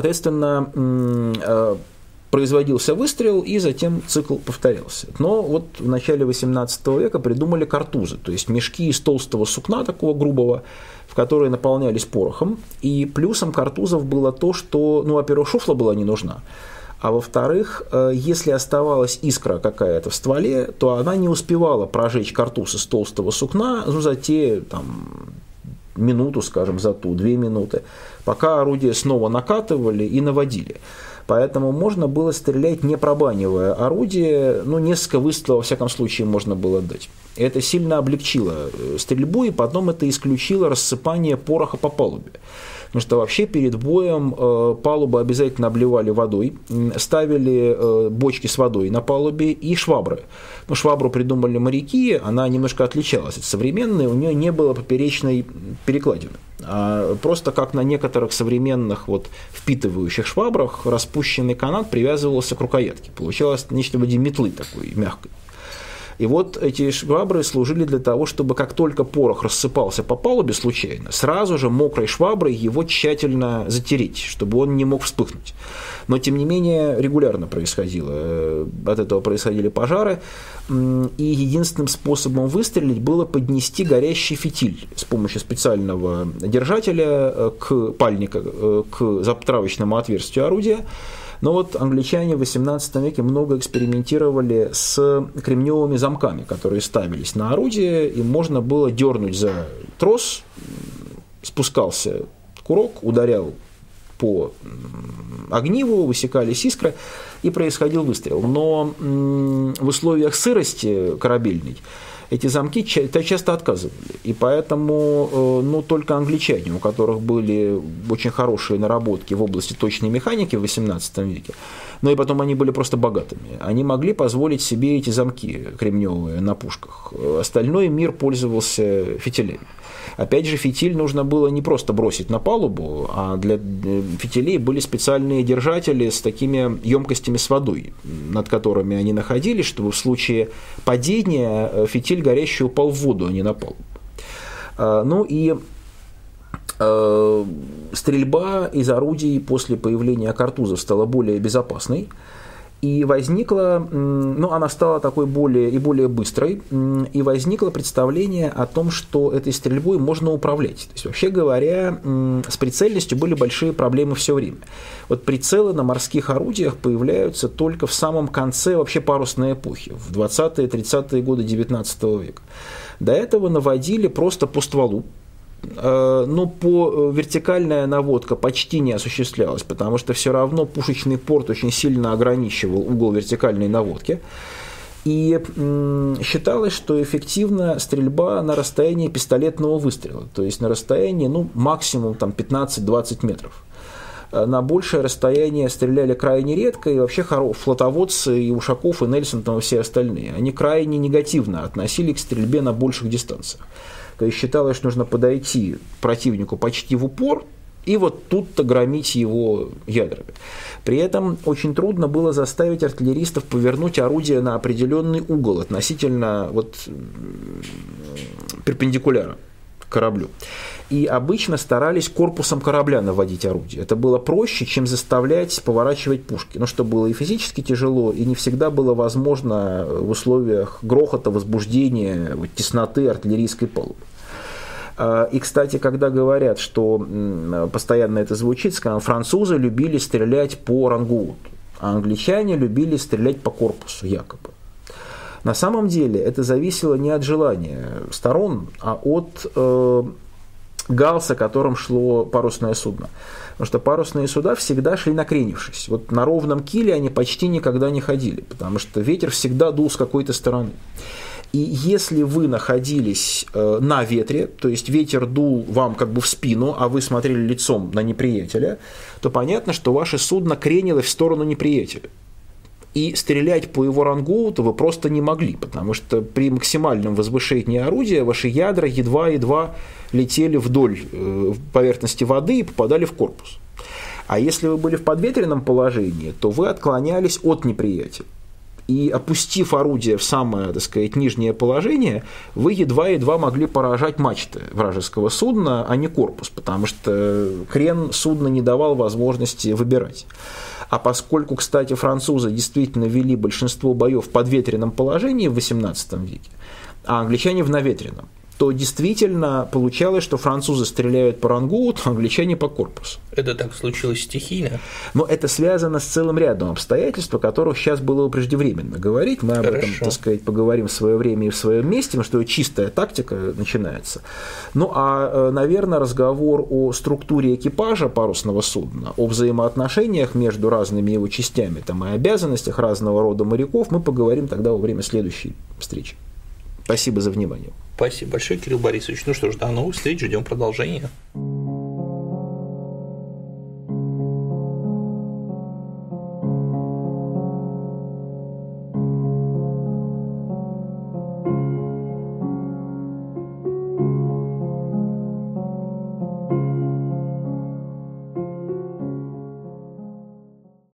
Соответственно, производился выстрел, и затем цикл повторялся. Но вот в начале восемнадцатого века придумали картузы, то есть мешки из толстого сукна, такого грубого, в которые наполнялись порохом. И плюсом картузов было то, что, ну, во-первых, шуфла была не нужна, а во-вторых, если оставалась искра какая-то в стволе, то она не успевала прожечь картуз из толстого сукна, ну, за те, там, минуту, скажем, за ту, две минуты, пока орудие снова накатывали и наводили. Поэтому можно было стрелять, не пробанивая орудие, ну, несколько выстрелов, во всяком случае, можно было дать. Это сильно облегчило стрельбу, и потом это исключило рассыпание пороха по палубе. Потому что вообще перед боем палубы обязательно обливали водой, ставили бочки с водой на палубе и швабры. Ну, швабру придумали моряки, она немножко отличалась от современной, у нее не было поперечной перекладины. А просто как на некоторых современных вот впитывающих швабрах распущенный канат привязывался к рукоятке. Получалось нечто вроде метлы такой мягкой. И вот эти швабры служили для того, чтобы как только порох рассыпался по палубе случайно, сразу же мокрой шваброй его тщательно затереть, чтобы он не мог вспыхнуть. Но, тем не менее, регулярно происходило, от этого происходили пожары, и единственным способом выстрелить было поднести горящий фитиль с помощью специального держателя к пальнику, к затравочному отверстию орудия. Но вот англичане в восемнадцатом веке много экспериментировали с кремневыми замками, которые ставились на орудие, и можно было дернуть за трос, спускался курок, ударял по огниву, высекались искры, и происходил выстрел. Но в условиях сырости корабельной эти замки часто отказывали. И поэтому ну, только англичане, у которых были очень хорошие наработки в области точной механики в восемнадцатом веке, но и потом они были просто богатыми, они могли позволить себе эти замки кремневые на пушках. Остальной мир пользовался фитилями. Опять же, фитиль нужно было не просто бросить на палубу, а для фитилей были специальные держатели с такими емкостями с водой, над которыми они находились, чтобы в случае падения фитиль горящий упал в воду, а не на палубу. Ну и стрельба из орудий после появления картузов стала более безопасной. И возникла, ну, она стала такой более и более быстрой, и возникло представление о том, что этой стрельбой можно управлять. То есть, вообще говоря, с прицельностью были большие проблемы все время. Вот прицелы на морских орудиях появляются только в самом конце вообще парусной эпохи, в двадцатые-тридцатые годы девятнадцатого века. До этого наводили просто по стволу. Но по вертикальная наводка почти не осуществлялась, потому что все равно пушечный порт очень сильно ограничивал угол вертикальной наводки. И считалось, что эффективна стрельба на расстоянии пистолетного выстрела, то есть на расстоянии ну, максимум там, пятнадцать-двадцать метров. На большее расстояние стреляли крайне редко, и вообще флотоводцы, и Ушаков, и Нельсон, там, и все остальные, они крайне негативно относились к стрельбе на больших дистанциях. То есть считалось, что нужно подойти противнику почти в упор и вот тут-то громить его ядрами. При этом очень трудно было заставить артиллеристов повернуть орудие на определенный угол относительно вот, перпендикуляра к кораблю. И обычно старались корпусом корабля наводить орудие. Это было проще, чем заставлять поворачивать пушки. Но что было и физически тяжело, и не всегда было возможно в условиях грохота, возбуждения, вот, тесноты артиллерийской палубы. И, кстати, когда говорят, что постоянно это звучит, скажем, французы любили стрелять по рангоуту, а англичане любили стрелять по корпусу, якобы. На самом деле это зависело не от желания сторон, а от э, галса, которым шло парусное судно. Потому что парусные суда всегда шли накренившись. Вот на ровном киле они почти никогда не ходили, потому что ветер всегда дул с какой-то стороны. И если вы находились э, на ветре, то есть ветер дул вам как бы в спину, а вы смотрели лицом на неприятеля, то понятно, что ваше судно кренилось в сторону неприятеля. И стрелять по его рангоуту вы просто не могли, потому что при максимальном возвышении орудия ваши ядра едва-едва летели вдоль э, поверхности воды и попадали в корпус. А если вы были в подветренном положении, то вы отклонялись от неприятеля. И опустив орудие в самое, так сказать, нижнее положение, вы едва-едва могли поражать мачты вражеского судна, а не корпус, потому что крен судна не давал возможности выбирать. А поскольку, кстати, французы действительно вели большинство боев в подветренном положении в восемнадцатом веке, а англичане в наветренном, то действительно получалось, что французы стреляют по рангоуту, а англичане по корпусу. Это так случилось стихийно? Но это связано с целым рядом обстоятельств, о которых сейчас было преждевременно говорить. Мы об Хорошо. этом, так сказать, поговорим в свое время и в своем месте, потому что чистая тактика начинается. Ну, а, наверное, разговор о структуре экипажа парусного судна, о взаимоотношениях между разными его частями там, и обязанностях разного рода моряков мы поговорим тогда во время следующей встречи. Спасибо за внимание. Спасибо большое, Кирилл Борисович. Ну что ж, до новых встреч, ждем продолжения.